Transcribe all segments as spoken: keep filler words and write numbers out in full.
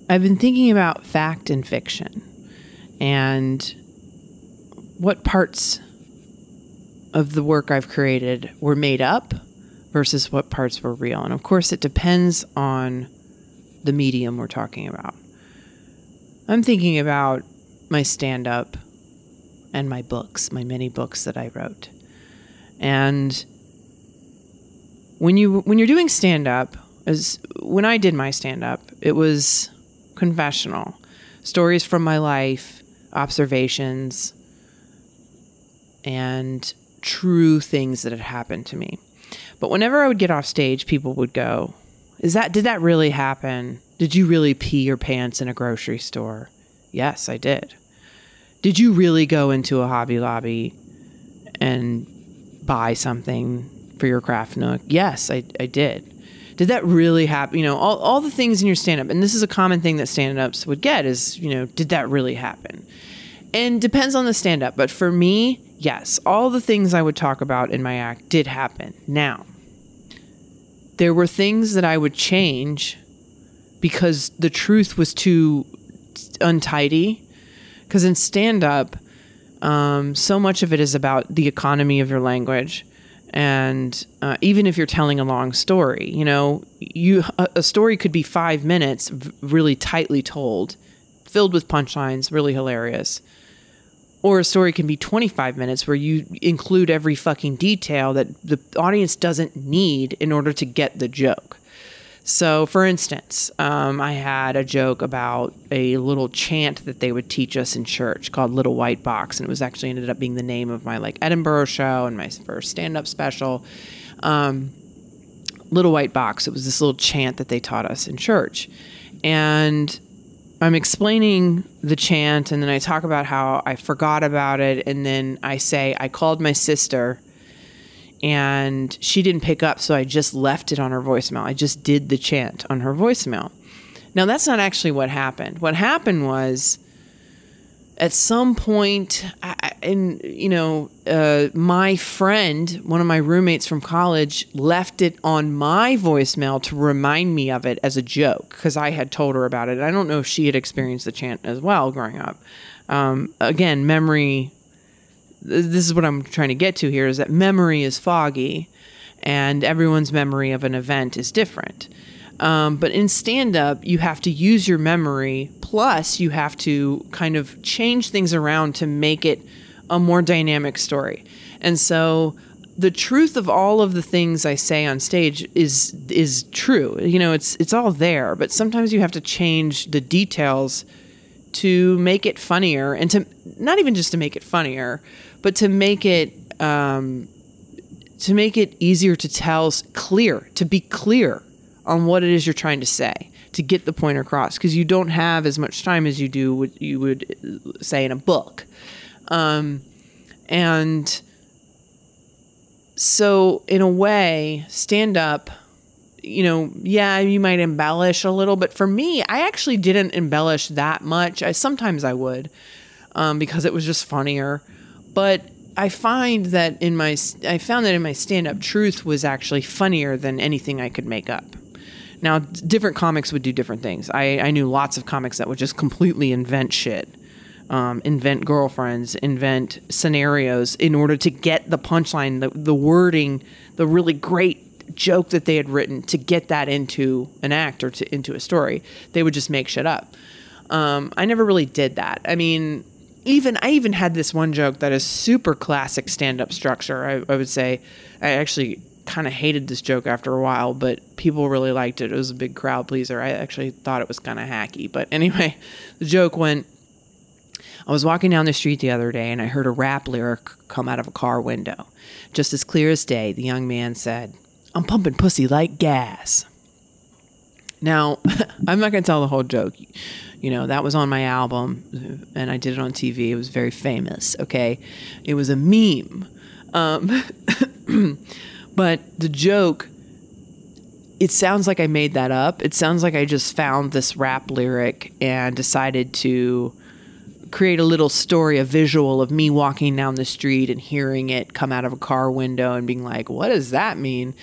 I've been thinking about fact and fiction and what parts of the work I've created were made up versus what parts were real. And of course, it depends on the medium we're talking about. I'm thinking about my stand-up and my books, my many books that I wrote. And when you when you're doing stand-up, as when I did my stand-up, it was confessional. Stories from my life, observations, and true things that had happened to me. But whenever I would get off stage, people would go, "Is that did that really happen? Did you really pee your pants in a grocery store?" Yes, I did. Did you really go into a Hobby Lobby and buy something for your craft nook? Yes, I, I did. Did that really happen? You know, all, all the things in your stand-up, and this is a common thing that stand-ups would get is, you know, did that really happen? And depends on the stand-up. But for me, yes, all the things I would talk about in my act did happen. Now, there were things that I would change because the truth was too untidy. Because in stand-up, um, so much of it is about the economy of your language. And uh, even if you're telling a long story, you know, you a, a story could be five minutes, v- really tightly told, filled with punchlines, really hilarious. Or a story can be twenty-five minutes where you include every fucking detail that the audience doesn't need in order to get the joke. So, for instance, um, I had a joke about a little chant that they would teach us in church called Little White Box. And it was actually ended up being the name of my like Edinburgh show and my first stand-up special. Um, Little White Box. It was this little chant that they taught us in church. And I'm explaining the chant, and then I talk about how I forgot about it. And then I say, I called my sister and she didn't pick up, so I just left it on her voicemail. I just did the chant on her voicemail. Now, that's not actually what happened. What happened was, at some point, I, and you know, uh, my friend, one of my roommates from college, left it on my voicemail to remind me of it as a joke, because I had told her about it. I don't know if she had experienced the chant as well growing up. Um, again, memory... This is what I'm trying to get to here, is that memory is foggy and everyone's memory of an event is different. Um, but in stand-up, you have to use your memory, plus you have to kind of change things around to make it a more dynamic story. And so the truth of all of the things I say on stage is is true. You know, it's it's all there, but sometimes you have to change the details to make it funnier, and to not even just to make it funnier, but to make it um, to make it easier to tell, clear, to be clear on what it is you're trying to say, to get the point across, because you don't have as much time as you do what you would say in a book. Um, and so in a way, stand up, you know, yeah, you might embellish a little, but for me, I actually didn't embellish that much. I sometimes I would, um, because it was just funnier. But I find that in my, I found that in my stand-up, truth was actually funnier than anything I could make up. Now, different comics would do different things. I, I knew lots of comics that would just completely invent shit, um, invent girlfriends, invent scenarios in order to get the punchline, the, the wording, the really great joke that they had written, to get that into an act or to into a story. They would just make shit up. Um, I never really did that. I mean, even I even had this one joke that is super classic stand-up structure. I, I would say I actually kind of hated this joke after a while, but people really liked it. It was a big crowd pleaser. I actually thought it was kind of hacky. But anyway, the joke went, I was walking down the street the other day and I heard a rap lyric come out of a car window. Just as clear as day, the young man said, "I'm pumping pussy like gas." Now, I'm not going to tell the whole joke. You know, that was on my album, and I did it on T V. It was very famous, okay? It was a meme. Um, but the joke, it sounds like I made that up. It sounds like I just found this rap lyric and decided to create a little story, a visual of me walking down the street and hearing it come out of a car window and being like, what does that mean?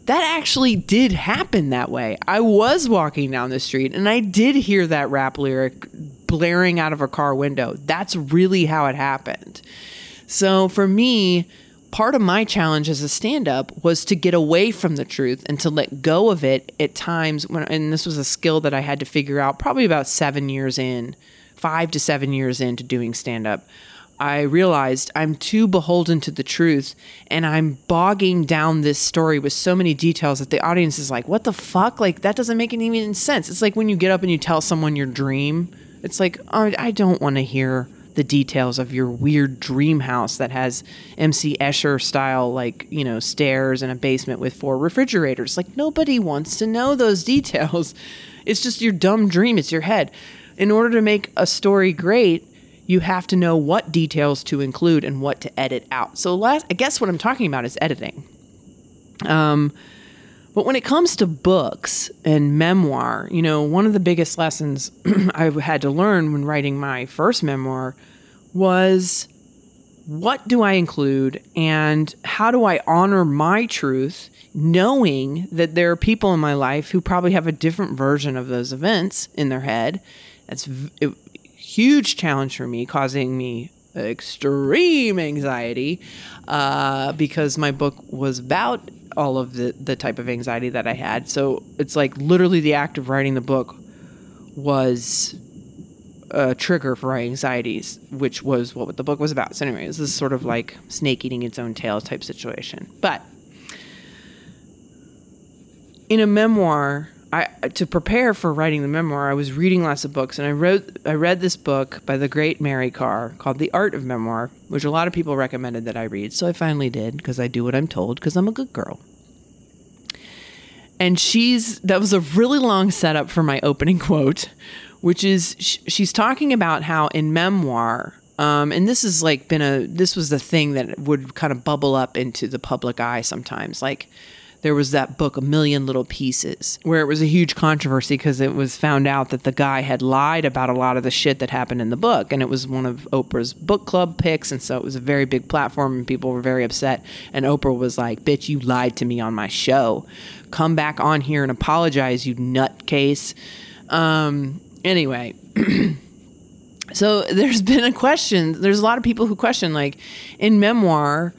that actually did happen that way. I was walking down the street and I did hear that rap lyric blaring out of a car window. That's really how it happened. So for me, part of my challenge as a stand-up was to get away from the truth and to let go of it at times when, and this was a skill that I had to figure out probably about seven years in, five to seven years into doing stand-up. I realized I'm too beholden to the truth and I'm bogging down this story with so many details that the audience is like, what the fuck? Like, that doesn't make any even sense. It's like when you get up and you tell someone your dream. It's like, oh, I don't want to hear the details of your weird dream house that has M C Escher style, like, you know, stairs and a basement with four refrigerators. Like, nobody wants to know those details. It's just your dumb dream. It's your head. In order to make a story great, you have to know what details to include and what to edit out. So last, I guess what I'm talking about is editing. Um, but when it comes to books and memoir, you know, one of the biggest lessons I had to learn when writing my first memoir was, what do I include and how do I honor my truth, knowing that there are people in my life who probably have a different version of those events in their head. That's a huge challenge for me, causing me extreme anxiety uh, because my book was about all of the, the type of anxiety that I had. So it's like literally the act of writing the book was a trigger for my anxieties, which was what the book was about. So anyway, this is sort of like snake eating its own tail type situation. But in a memoir, I, to prepare for writing the memoir, I was reading lots of books, and I wrote, I read this book by the great Mary Karr called The Art of Memoir, which a lot of people recommended that I read. So I finally did, because I do what I'm told, because I'm a good girl. And she's, that was a really long setup for my opening quote, which is, sh- she's talking about how in memoir, um, and this has like been a, this was the thing that would kind of bubble up into the public eye sometimes, like, there was that book, A Million Little Pieces, where it was a huge controversy because it was found out that the guy had lied about a lot of the shit that happened in the book. And it was one of Oprah's book club picks. And so it was a very big platform and people were very upset. And Oprah was like, bitch, you lied to me on my show. Come back on here and apologize, you nutcase. Um, anyway, so there's been a question. There's a lot of people who question, like, in memoir,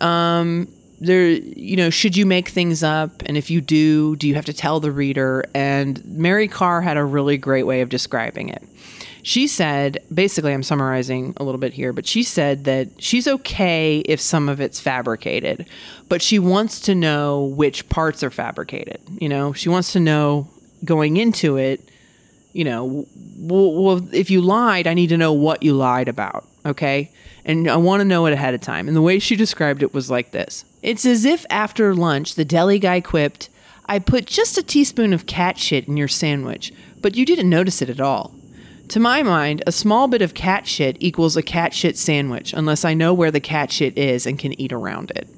um, there, you know, should you make things up? And if you do, do you have to tell the reader? And Mary Karr had a really great way of describing it. She said, basically, I'm summarizing a little bit here, but she said that she's okay if some of it's fabricated, but she wants to know which parts are fabricated. You know, she wants to know going into it, you know, well, well if you lied, I need to know what you lied about. Okay. And I want to know it ahead of time. And the way she described it was like this. It's as if after lunch, the deli guy quipped, I put just a teaspoon of cat shit in your sandwich, but you didn't notice it at all. To my mind, a small bit of cat shit equals a cat shit sandwich, unless I know where the cat shit is and can eat around it.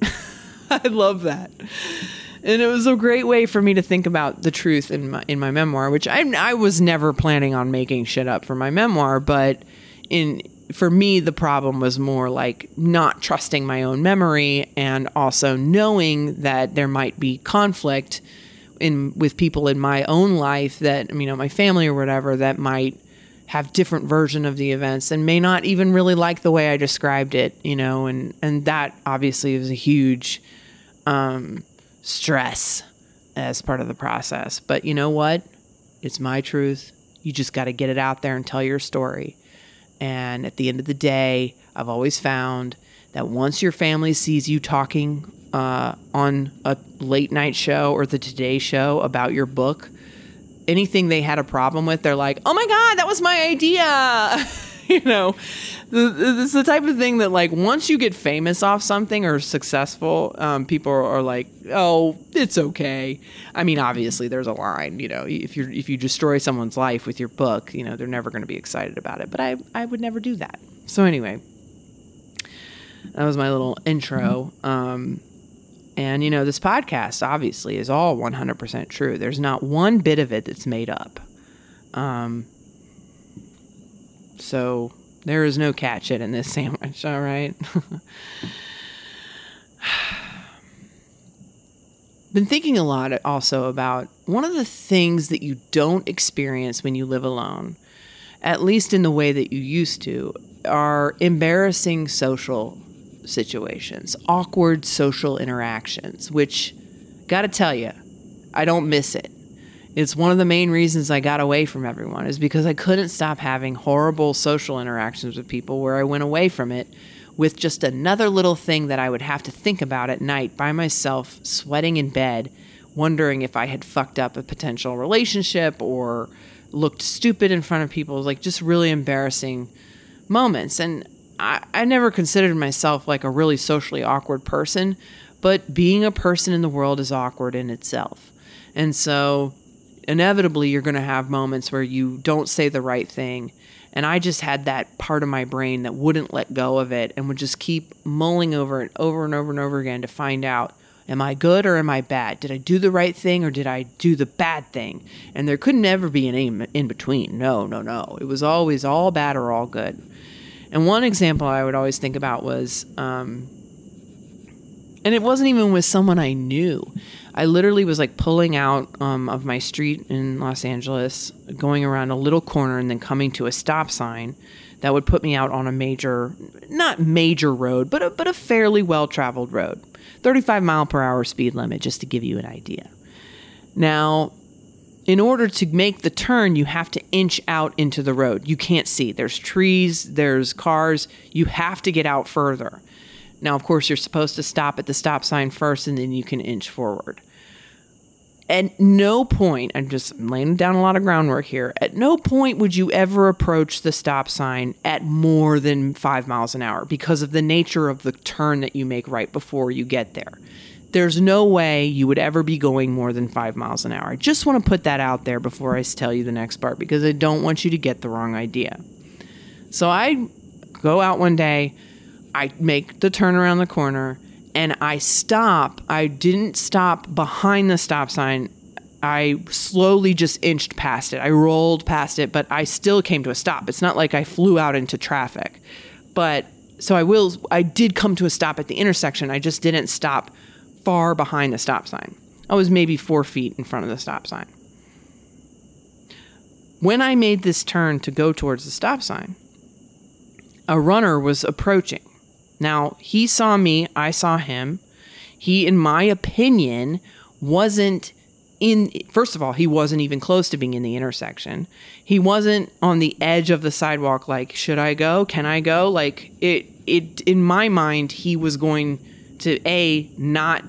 I love that. And it was a great way for me to think about the truth in my, in my memoir, which I, I was never planning on making shit up for my memoir, but in... for me, the problem was more like not trusting my own memory and also knowing that there might be conflict in with people in my own life that, you know, my family or whatever, that might have different version of the events and may not even really like the way I described it, you know, and, and that obviously is a huge um, stress as part of the process. But you know what? It's my truth. You just got to get it out there and tell your story. And at the end of the day, I've always found that once your family sees you talking uh, on a late night show or the Today Show about your book, anything they had a problem with, they're like, oh my God, that was my idea. You know, it's the type of thing that, like, once you get famous off something or successful, um, people are like, oh, it's okay. I mean, obviously there's a line, you know, if you if you destroy someone's life with your book, you know, they're never going to be excited about it. But I, I would never do that. So anyway, that was my little intro. Um, and, you know, this podcast obviously is all one hundred percent true. There's not one bit of it that's made up. Um, So there is no cat shit in this sandwich, all right? been thinking a lot also about one of the things that you don't experience when you live alone, at least in the way that you used to, are embarrassing social situations, awkward social interactions, which, gotta tell you, I don't miss it. It's one of the main reasons I got away from everyone, is because I couldn't stop having horrible social interactions with people where I went away from it with just another little thing that I would have to think about at night by myself, sweating in bed, wondering if I had fucked up a potential relationship or looked stupid in front of people, like just really embarrassing moments. And I, I never considered myself like a really socially awkward person, but being a person in the world is awkward in itself. And so inevitably you're going to have moments where you don't say the right thing. And I just had that part of my brain that wouldn't let go of it and would just keep mulling over it over and over and over again to find out, am I good or am I bad? Did I do the right thing or did I do the bad thing? And there could never be an in, in between. No, no, no. It was always all bad or all good. And one example I would always think about was, um, and it wasn't even with someone I knew. I literally was like pulling out um, of my street in Los Angeles, going around a little corner and then coming to a stop sign that would put me out on a major, not major road, but a, but a fairly well-traveled road. thirty-five mile per hour speed limit, just to give you an idea. Now, in order to make the turn, you have to inch out into the road. You can't see. There's trees, there's cars. You have to get out further. Now, of course, you're supposed to stop at the stop sign first, and then you can inch forward. At no point, I'm just laying down a lot of groundwork here, at no point would you ever approach the stop sign at more than five miles an hour because of the nature of the turn that you make right before you get there. There's no way you would ever be going more than five miles an hour. I just want to put that out there before I tell you the next part, because I don't want you to get the wrong idea. So I go out one day, I make the turn around the corner, and I stop. I didn't stop behind the stop sign. I slowly just inched past it. I rolled past it, but I still came to a stop. It's not like I flew out into traffic. But so I will, I did come to a stop at the intersection. I just didn't stop far behind the stop sign. I was maybe four feet in front of the stop sign. When I made this turn to go towards the stop sign, a runner was approaching. Now, he saw me, I saw him. He, in my opinion, wasn't in, first of all, he wasn't even close to being in the intersection. He wasn't on the edge of the sidewalk like, should I go? Can I go? Like, it, it in my mind, he was going to, A, not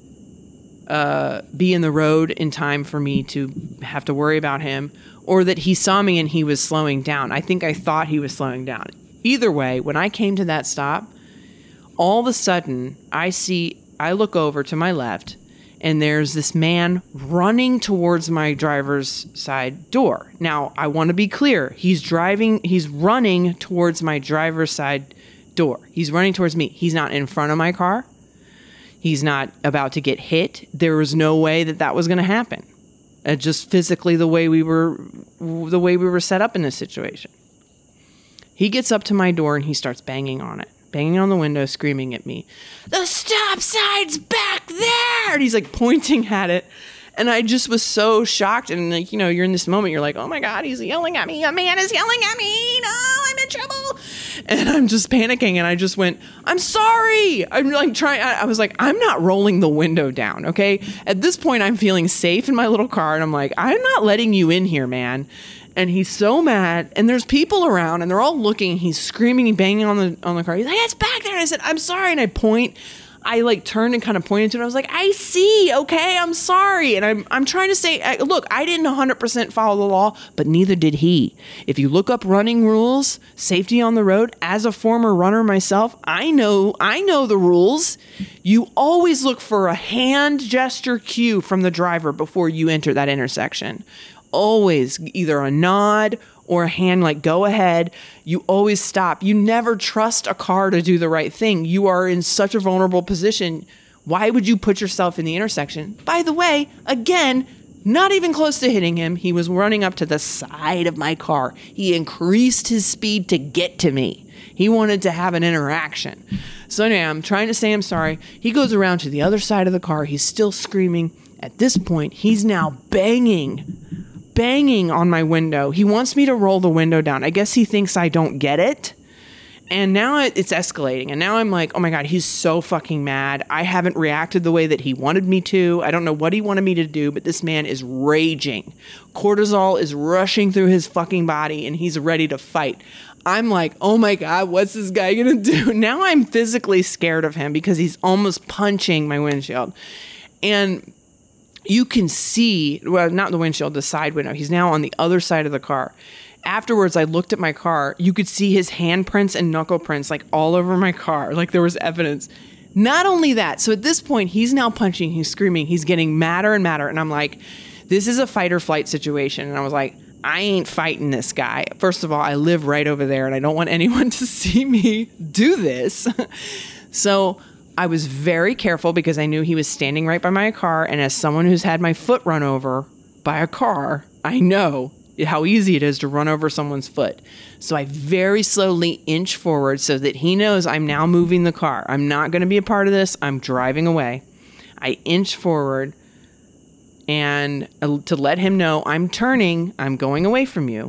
uh, be in the road in time for me to have to worry about him, or that he saw me and he was slowing down. I think I thought he was slowing down. Either way, when I came to that stop, all of a sudden, I see, I look over to my left, and there's this man running towards my driver's side door. Now, I want to be clear. He's driving, he's running towards my driver's side door. He's running towards me. He's not in front of my car. He's not about to get hit. There was no way that that was going to happen. Uh, just physically the way we were, the way we were set up in this situation. He gets up to my door and he starts banging on it. Banging on the window, screaming at me, "The stop sign's back there!" And he's like pointing at it. And I just was so shocked. And like, you know, you're in this moment, you're like, oh my God, he's yelling at me. A man is yelling at me. No, I'm in trouble. And I'm just panicking. And I just went, I'm sorry. I'm like trying, I, I was like, I'm not rolling the window down. Okay. At this point, I'm feeling safe in my little car. And I'm like, I'm not letting you in here, man. And he's so mad, and there's people around, and they're all looking. He's screaming and banging on the on the car. He's like, "It's back there." And I said, "I'm sorry." And I point, I like turned and kind of pointed to it. I was like, "I see. Okay, I'm sorry." And I'm I'm trying to say, look, I didn't one hundred percent follow the law, but neither did he. If you look up running rules, safety on the road, as a former runner myself, I know I know the rules. You always look for a hand gesture cue from the driver before you enter that intersection. Always either a nod or a hand like go ahead. You always stop. You never trust a car to do the right thing. You are in such a vulnerable position. Why would you put yourself in the intersection? By the way, again, not even close to hitting him. He was running up to the side of my car. He increased his speed to get to me. He wanted to have an interaction. So anyway, I'm trying to say I'm sorry. He goes around to the other side of the car. He's still screaming. At this point, he's now banging, banging on my window. He wants me to roll the window down. I guess he thinks I don't get it. And now it's escalating. And now I'm like, oh my God, he's so fucking mad. I haven't reacted the way that he wanted me to. I don't know what he wanted me to do, but this man is raging. Cortisol is rushing through his fucking body and he's ready to fight. I'm like, oh my God, what's this guy gonna do? Now I'm physically scared of him because he's almost punching my windshield. And you can see, well, not the windshield, the side window. He's now on the other side of the car. Afterwards, I looked at my car. You could see his handprints and knuckle prints like all over my car. Like there was evidence. Not only that, so at this point, he's now punching, he's screaming, he's getting madder and madder. And I'm like, this is a fight or flight situation. And I was like, I ain't fighting this guy. First of all, I live right over there and I don't want anyone to see me do this. So I was very careful because I knew he was standing right by my car. And as someone who's had my foot run over by a car, I know how easy it is to run over someone's foot. So I very slowly inch forward so that he knows I'm now moving the car. I'm not going to be a part of this. I'm driving away. I inch forward and uh, to let him know I'm turning, I'm going away from you.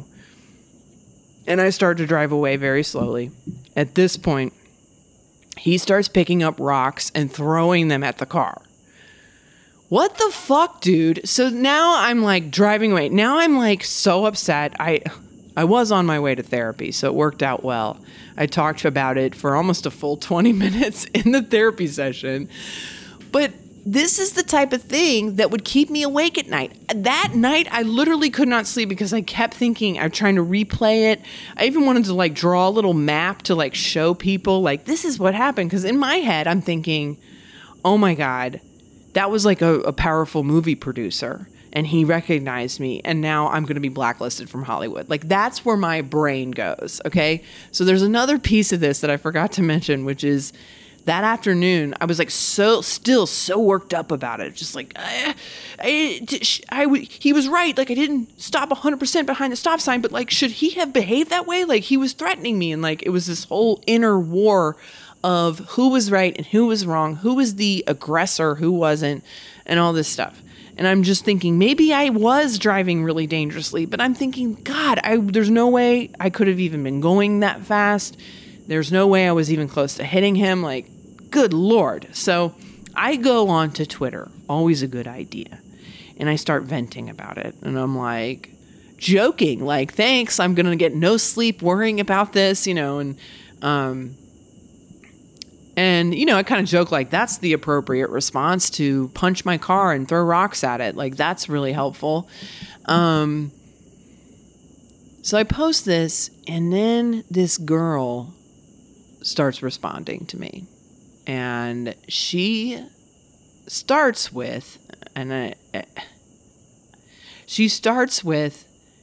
And I start to drive away very slowly. At this point, he starts picking up rocks and throwing them at the car. What the fuck, dude? So now I'm like driving away. Now I'm like so upset. I I was on my way to therapy, so it worked out well. I talked about it for almost a full twenty minutes in the therapy session. But this is the type of thing that would keep me awake at night. That night, I literally could not sleep because I kept thinking, I'm trying to replay it. I even wanted to like draw a little map to like show people like, this is what happened. Because in my head, I'm thinking, oh my God, that was like a, a powerful movie producer and he recognized me and now I'm going to be blacklisted from Hollywood. Like that's where my brain goes. Okay. So there's another piece of this that I forgot to mention, which is that afternoon, I was like so still so worked up about it. Just like, I, I, I, he was right. Like I didn't stop one hundred percent behind the stop sign, but like, should he have behaved that way? Like he was threatening me and like, it was this whole inner war of who was right and who was wrong, who was the aggressor, who wasn't, and all this stuff. And I'm just thinking, maybe I was driving really dangerously, but I'm thinking, God, I, there's no way I could have even been going that fast. There's no way I was even close to hitting him. Like, good Lord. So I go on to Twitter, always a good idea. And I start venting about it. And I'm like, joking, like, thanks, I'm going to get no sleep worrying about this, you know, and, um, And, you know, I kind of joke like that's the appropriate response to punch my car and throw rocks at it. Like that's really helpful. Um, so I post this and then this girl starts responding to me. And she starts with, and I, she starts with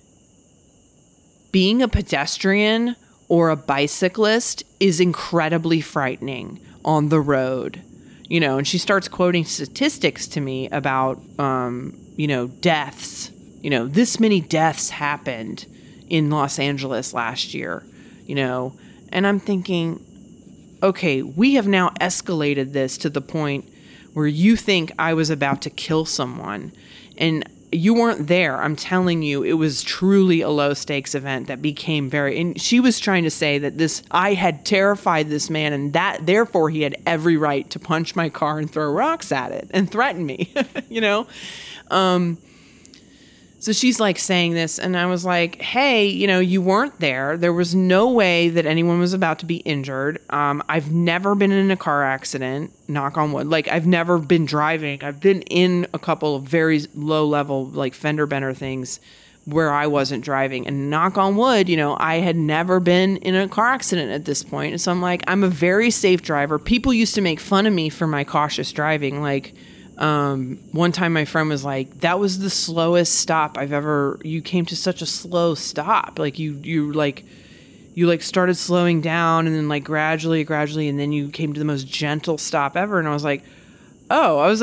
being a pedestrian or a bicyclist is incredibly frightening on the road, you know, and she starts quoting statistics to me about, um, you know, deaths, you know, this many deaths happened in Los Angeles last year, you know, and I'm thinking, okay, we have now escalated this to the point where you think I was about to kill someone and you weren't there. I'm telling you, it was truly a low stakes event that became very, and she was trying to say that this, I had terrified this man and that therefore he had every right to punch my car and throw rocks at it and threaten me, you know? Um, so she's like saying this and I was like, hey, you know, you weren't there. There was no way that anyone was about to be injured. Um, I've never been in a car accident, knock on wood. Like I've never been driving. I've been in a couple of very low level, like fender bender things where I wasn't driving, and knock on wood, you know, I had never been in a car accident at this point. And so I'm like, I'm a very safe driver. People used to make fun of me for my cautious driving. Like, Um, one time my friend was like, that was the slowest stop I've ever, you came to such a slow stop. Like you, you like, you like started slowing down and then like gradually, gradually, and then you came to the most gentle stop ever. And I was like, oh, I was like,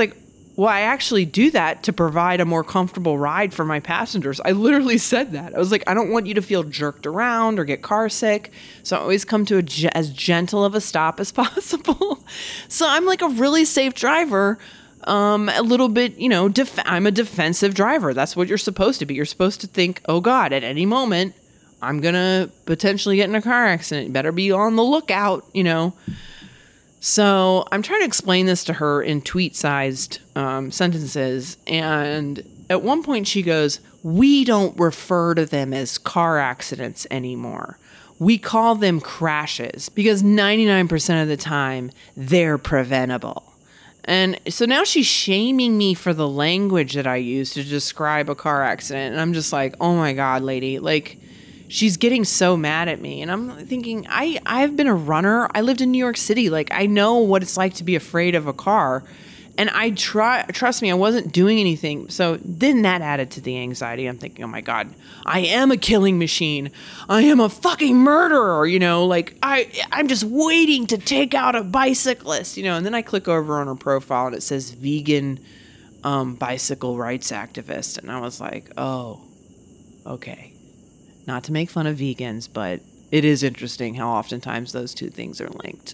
well, I actually do that to provide a more comfortable ride for my passengers. I literally said that. I was like, I don't want you to feel jerked around or get car sick. So I always come to a ge- as gentle of a stop as possible. So I'm like a really safe driver. Um, a little bit, you know, def- I'm a defensive driver. That's what you're supposed to be. You're supposed to think, oh God, at any moment, I'm going to potentially get in a car accident. You better be on the lookout, you know. So I'm trying to explain this to her in tweet-sized um, sentences. And at one point she goes, we don't refer to them as car accidents anymore. We call them crashes because ninety-nine percent of the time they're preventable. And so now she's shaming me for the language that I use to describe a car accident. And I'm just like, oh my God, lady, like, she's getting so mad at me. And I'm thinking, I, I've been a runner. I lived in New York City. Like, I know what it's like to be afraid of a car. And I try, trust me, I wasn't doing anything. So then that added to the anxiety. I'm thinking, oh my God, I am a killing machine. I am a fucking murderer. You know, like I, I'm just waiting to take out a bicyclist, you know. And then I click over on her profile and it says vegan um, bicycle rights activist. And I was like, oh, okay. Not to make fun of vegans, but it is interesting how oftentimes those two things are linked.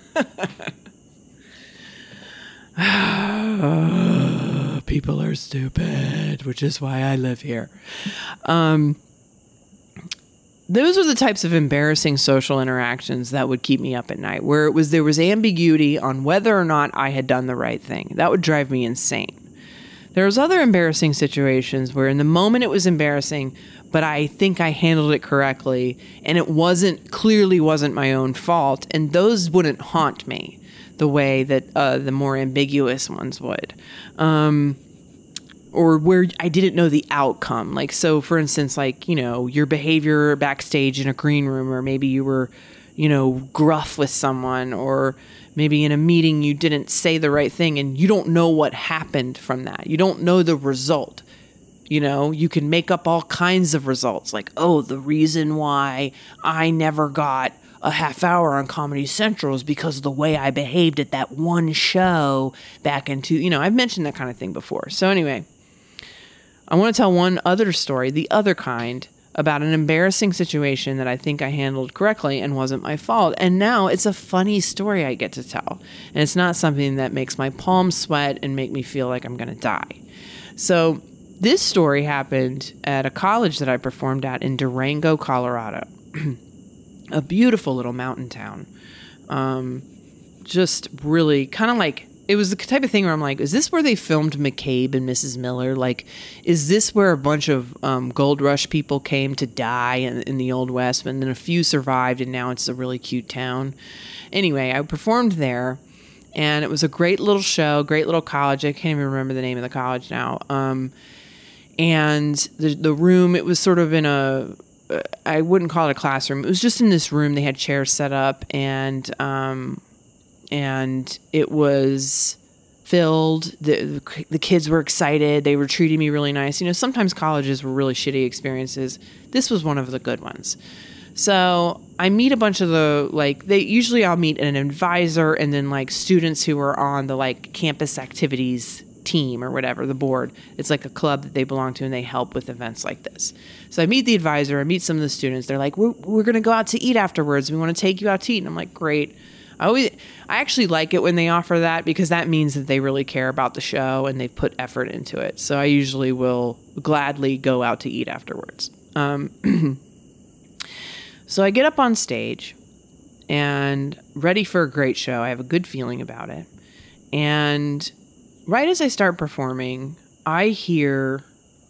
People are stupid, which is why I live here. Um, those were the types of embarrassing social interactions that would keep me up at night, where it was there was ambiguity on whether or not I had done the right thing. That would drive me insane. There was other embarrassing situations where in the moment it was embarrassing, but I think I handled it correctly, and it wasn't clearly wasn't my own fault, and those wouldn't haunt me the way that uh, the more ambiguous ones would. Um, or where I didn't know the outcome. Like, so for instance, like, you know, your behavior backstage in a green room, or maybe you were, you know, gruff with someone, or maybe in a meeting you didn't say the right thing and you don't know what happened from that. You don't know the result. You know, you can make up all kinds of results. Like, oh, the reason why I never got a half hour on Comedy Central is because of the way I behaved at that one show back into, you know, I've mentioned that kind of thing before. So anyway, I want to tell one other story, the other kind, about an embarrassing situation that I think I handled correctly and wasn't my fault. And now it's a funny story I get to tell. And it's not something that makes my palms sweat and make me feel like I'm going to die. So this story happened at a college that I performed at in Durango, Colorado. A beautiful little mountain town. Um, just really kind of like, it was the type of thing where I'm like, is this where they filmed McCabe and Missus Miller? Like, is this where a bunch of um, Gold Rush people came to die in, in the Old West, and then a few survived, and now it's a really cute town? Anyway, I performed there, and it was a great little show, great little college. I can't even remember the name of the college now. Um, and the the room, it was sort of in a, I wouldn't call it a classroom. It was just in this room. They had chairs set up, and um, and it was filled. The, the kids were excited. They were treating me really nice. You know, sometimes colleges were really shitty experiences. This was one of the good ones. So I meet a bunch of the, like, they usually I'll meet an advisor and then like students who are on the like campus activities team or whatever, the board. It's like a club that they belong to, and they help with events like this. So I meet the advisor, I meet some of the students. They're like, we're, we're going to go out to eat afterwards. We want to take you out to eat. And I'm like, great. I always, I actually like it when they offer that, because that means that they really care about the show and they've put effort into it. So I usually will gladly go out to eat afterwards. Um, so I get up on stage and ready for a great show. I have a good feeling about it. And right as I start performing, I hear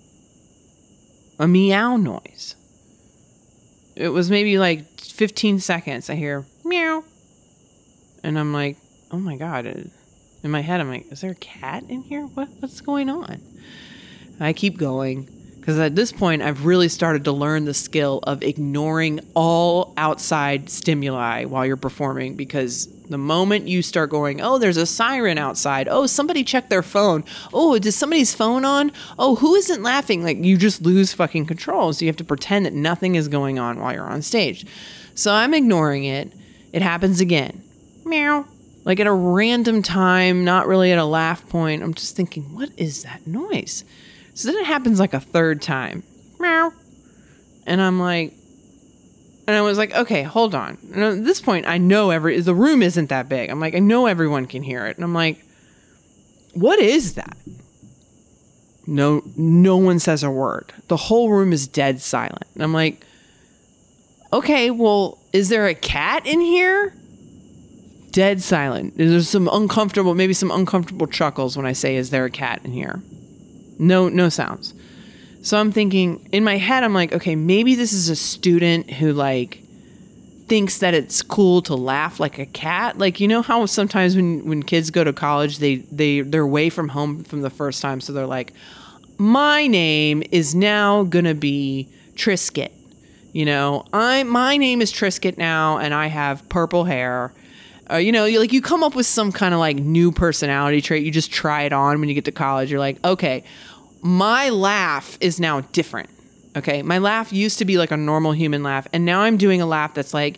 a meow noise. It was maybe like fifteen seconds. I hear meow. And I'm like, oh my God. In my head, I'm like, is there a cat in here? What What's going on? And I keep going, because at this point, I've really started to learn the skill of ignoring all outside stimuli while you're performing, because the moment you start going, oh, there's a siren outside. Oh, somebody checked their phone. Oh, is somebody's phone on? Oh, who isn't laughing? Like, you just lose fucking control. So you have to pretend that nothing is going on while you're on stage. So I'm ignoring it. It happens again. Meow. Like at a random time, not really at a laugh point. I'm just thinking, what is that noise? So then it happens like a third time. Meow. And I'm like, and I was like, okay, hold on. And at this point, I know every, the room isn't that big. I'm like, I know everyone can hear it. And I'm like, what is that? No, no one says a word. The whole room is dead silent. And I'm like, okay, well, is there a cat in here? Dead silent. There's some uncomfortable, maybe some uncomfortable chuckles when I say, is there a cat in here? No, no sounds. So I'm thinking, in my head, I'm like, okay, maybe this is a student who like thinks that it's cool to laugh like a cat. Like, you know how sometimes when, when kids go to college, they, they, they're away from home from the first time. So they're like, my name is now going to be Trisket. You know, I, my name is Trisket now, and I have purple hair. Uh, you know, you, like you come up with some kind of like new personality trait. You just try it on when you get to college. You're like, okay, my laugh is now different. Okay, my laugh used to be like a normal human laugh, and now I'm doing a laugh that's like,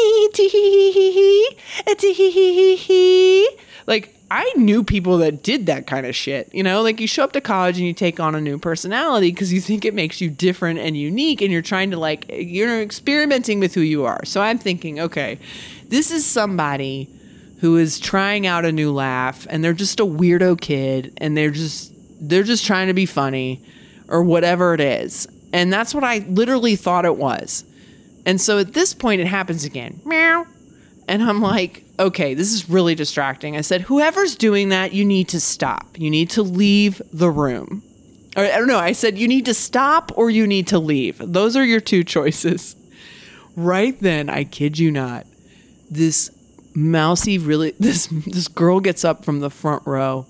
like I knew people that did that kind of shit. You know, like you show up to college and you take on a new personality because you think it makes you different and unique, and you're trying to like, you're experimenting with who you are. So I'm thinking, okay, this is somebody who is trying out a new laugh, and they're just a weirdo kid, and they're just they're just trying to be funny or whatever it is. And that's what I literally thought it was. And so at this point, it happens again. Meow. And I'm like, okay, this is really distracting. I said, whoever's doing that, you need to stop. You need to leave the room. Or, I don't know. I said, you need to stop or you need to leave. Those are your two choices. Right then, I kid you not, this mousy, really, this this girl gets up from the front row.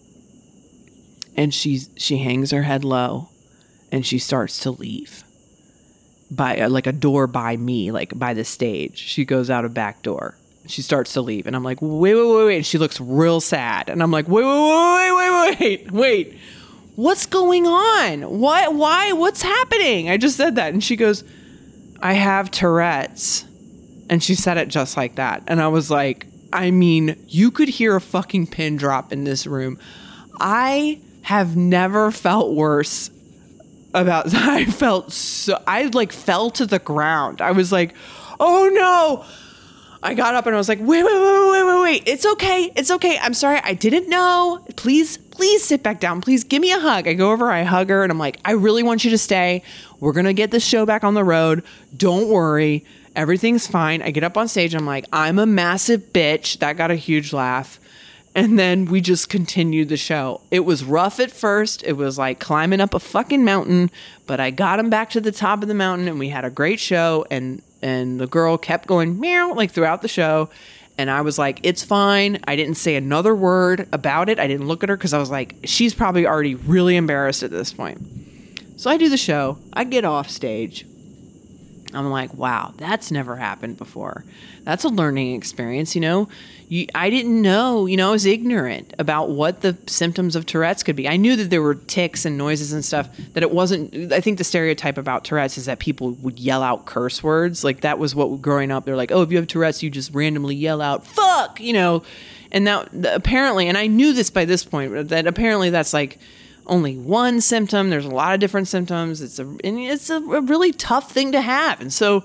And she's, she hangs her head low. And she starts to leave by uh, like a door by me, like by the stage. She goes out a back door. She starts to leave. And I'm like, wait, wait, wait, wait. And she looks real sad. And I'm like, wait, wait, wait, wait, wait, wait, wait. What's going on? What, why, what's happening? I just said that. And she goes, I have Tourette's. And she said it just like that. And I was like, I mean, you could hear a fucking pin drop in this room. I have never felt worse about I felt so I like fell to the ground. I was like, oh no. I got up and I was like, wait, wait, wait, wait, wait, wait. It's okay. It's okay. I'm sorry. I didn't know. Please, please sit back down. Please give me a hug. I go over, I hug her, and I'm like, I really want you to stay. We're going to get this show back on the road. Don't worry. Everything's fine. I get up on stage. I'm like, I'm a massive bitch. That got a huge laugh. And then we just continued the show. It was rough at first. It was like climbing up a fucking mountain, but I got him back to the top of the mountain and we had a great show. And, and the girl kept going meow like throughout the show. And I was like, it's fine. I didn't say another word about it. I didn't look at her because I was like, she's probably already really embarrassed at this point. So I do the show. I get off stage. I'm like, wow, that's never happened before. That's a learning experience, you know? You, I didn't know, you know, I was ignorant about what the symptoms of Tourette's could be. I knew that there were tics and noises and stuff, that it wasn't, I think the stereotype about Tourette's is that people would yell out curse words. Like that was what growing up, they're like, oh, if you have Tourette's, you just randomly yell out, fuck, you know? And that apparently, and I knew this by this point, that apparently that's like only one symptom. There's a lot of different symptoms. It's a, and it's a, a really tough thing to have. And so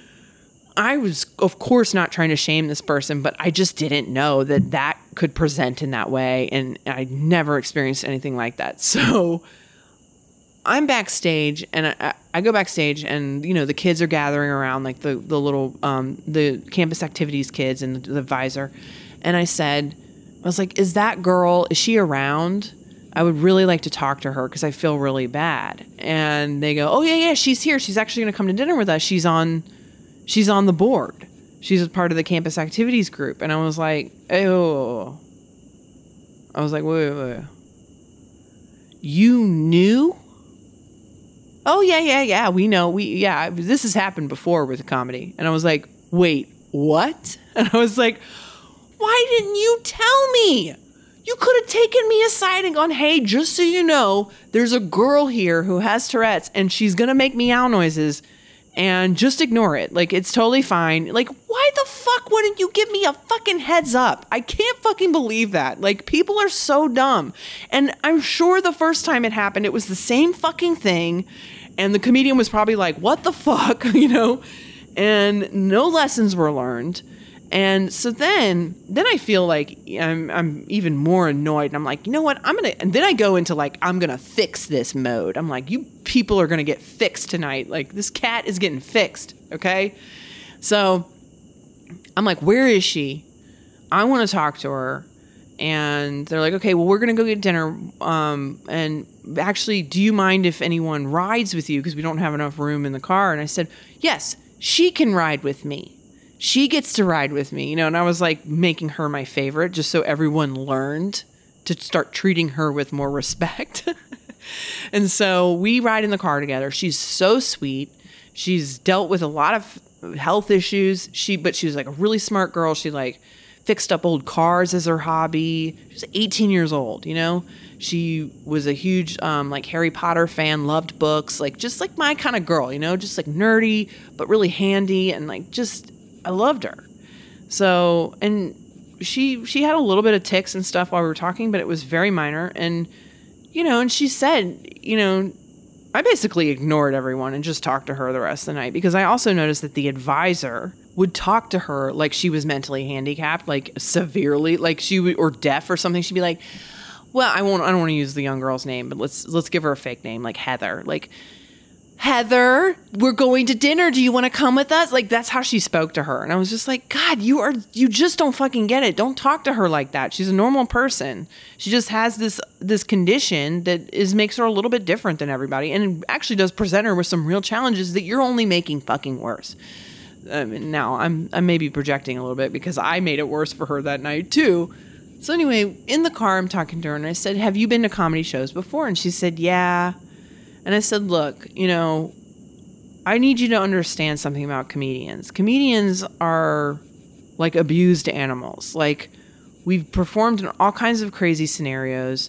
I was, of course, not trying to shame this person, but I just didn't know that that could present in that way. And I never experienced anything like that. So I'm backstage and I, I go backstage and, you know, the kids are gathering around, like the, the little, um, the campus activities kids and the, the visor. And I said, I was like, is that girl, is she around? I would really like to talk to her because I feel really bad. And they go, oh yeah, yeah, she's here. She's actually going to come to dinner with us. She's on, she's on the board. She's a part of the campus activities group. And I was like, oh, I was like, wait, wait, wait. You knew? Oh yeah, yeah, yeah. We know. We, yeah, this has happened before with comedy. And I was like, wait, what? And I was like, why didn't you tell me? You could have taken me aside and gone, hey, just so you know, there's a girl here who has Tourette's and she's going to make meow noises. and just ignore it. Like, it's totally fine. Like, why the fuck wouldn't you give me a fucking heads up? I can't fucking believe that. Like, people are so dumb. And I'm sure the first time it happened, it was the same fucking thing. And the comedian was probably like, what the fuck, you know? And no lessons were learned. And so then, then I feel like I'm, I'm even more annoyed. And I'm like, you know what? I'm going to, and then I go into like, I'm going to fix this mode. I'm like, you people are going to get fixed tonight. Like, this cat is getting fixed. Okay. So I'm like, where is she? I want to talk to her. And they're like, okay, well, we're going to go get dinner. Um, and actually, do you mind if anyone rides with you? Because we don't have enough room in the car. And I said, yes, she can ride with me. She gets to ride with me, you know, and I was like making her my favorite just so everyone learned to start treating her with more respect. And so we ride in the car together. She's so sweet. She's dealt with a lot of health issues. She, but she was like a really smart girl. She like fixed up old cars as her hobby. She was eighteen years old, you know. She was a huge um, like Harry Potter fan, loved books, like just like my kind of girl, you know, just like nerdy, but really handy and like just... I loved her. So, and she, she had a little bit of tics and stuff while we were talking, but it was very minor. And, you know, and she said, you know, I basically ignored everyone and just talked to her the rest of the night because I also noticed that the advisor would talk to her like she was mentally handicapped, like severely, like she would, or deaf or something. She'd be like, well, I won't, I don't want to use the young girl's name, but let's, let's give her a fake name, like Heather, like, Heather, we're going to dinner. Do you want to come with us? Like, that's how she spoke to her. And I was just like, God, you are, you just don't fucking get it. Don't talk to her like that. She's a normal person. She just has this, this condition that is, makes her a little bit different than everybody. And it actually does present her with some real challenges that you're only making fucking worse. Um, now I'm, I'm maybe projecting a little bit because I made it worse for her that night too. So anyway, in the car, I'm talking to her and I said, have you been to comedy shows before? And she said, yeah. And I said, look, you know, I need you to understand something about comedians. Comedians are like abused animals. Like, we've performed in all kinds of crazy scenarios.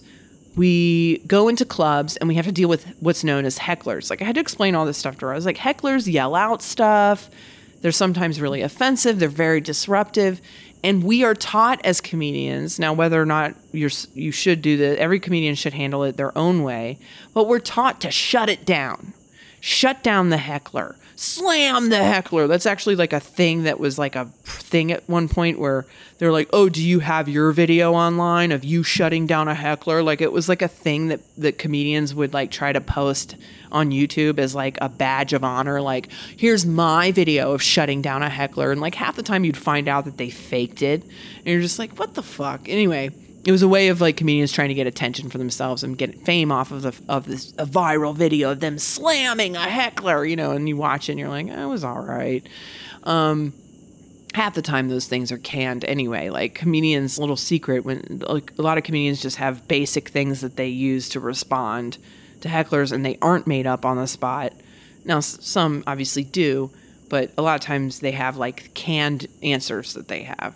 We go into clubs and we have to deal with what's known as hecklers. Like, I had to explain all this stuff to her. I was like, hecklers yell out stuff. They're sometimes really offensive. They're very disruptive. And we are taught as comedians, now whether or not you're, you should do that, every comedian should handle it their own way, but we're taught to shut it down. Shut down the heckler. Slam the heckler. That's actually like a thing that was like a thing at one point where they're like, oh, do you have your video online of you shutting down a heckler? Like, it was like a thing that, that comedians would like try to post on YouTube as like a badge of honor. Like, here's my video of shutting down a heckler. And like half the time you'd find out that they faked it. And you're just like, what the fuck? Anyway, it was a way of like comedians trying to get attention for themselves and get fame off of the of this a viral video of them slamming a heckler, you know, and you watch it and you're like, oh, it was all right. Um, half the time those things are canned anyway. Like, comedians, little secret, when like, a lot of comedians just have basic things that they use to respond to hecklers and they aren't made up on the spot. Now, s- some obviously do, but a lot of times they have like canned answers that they have.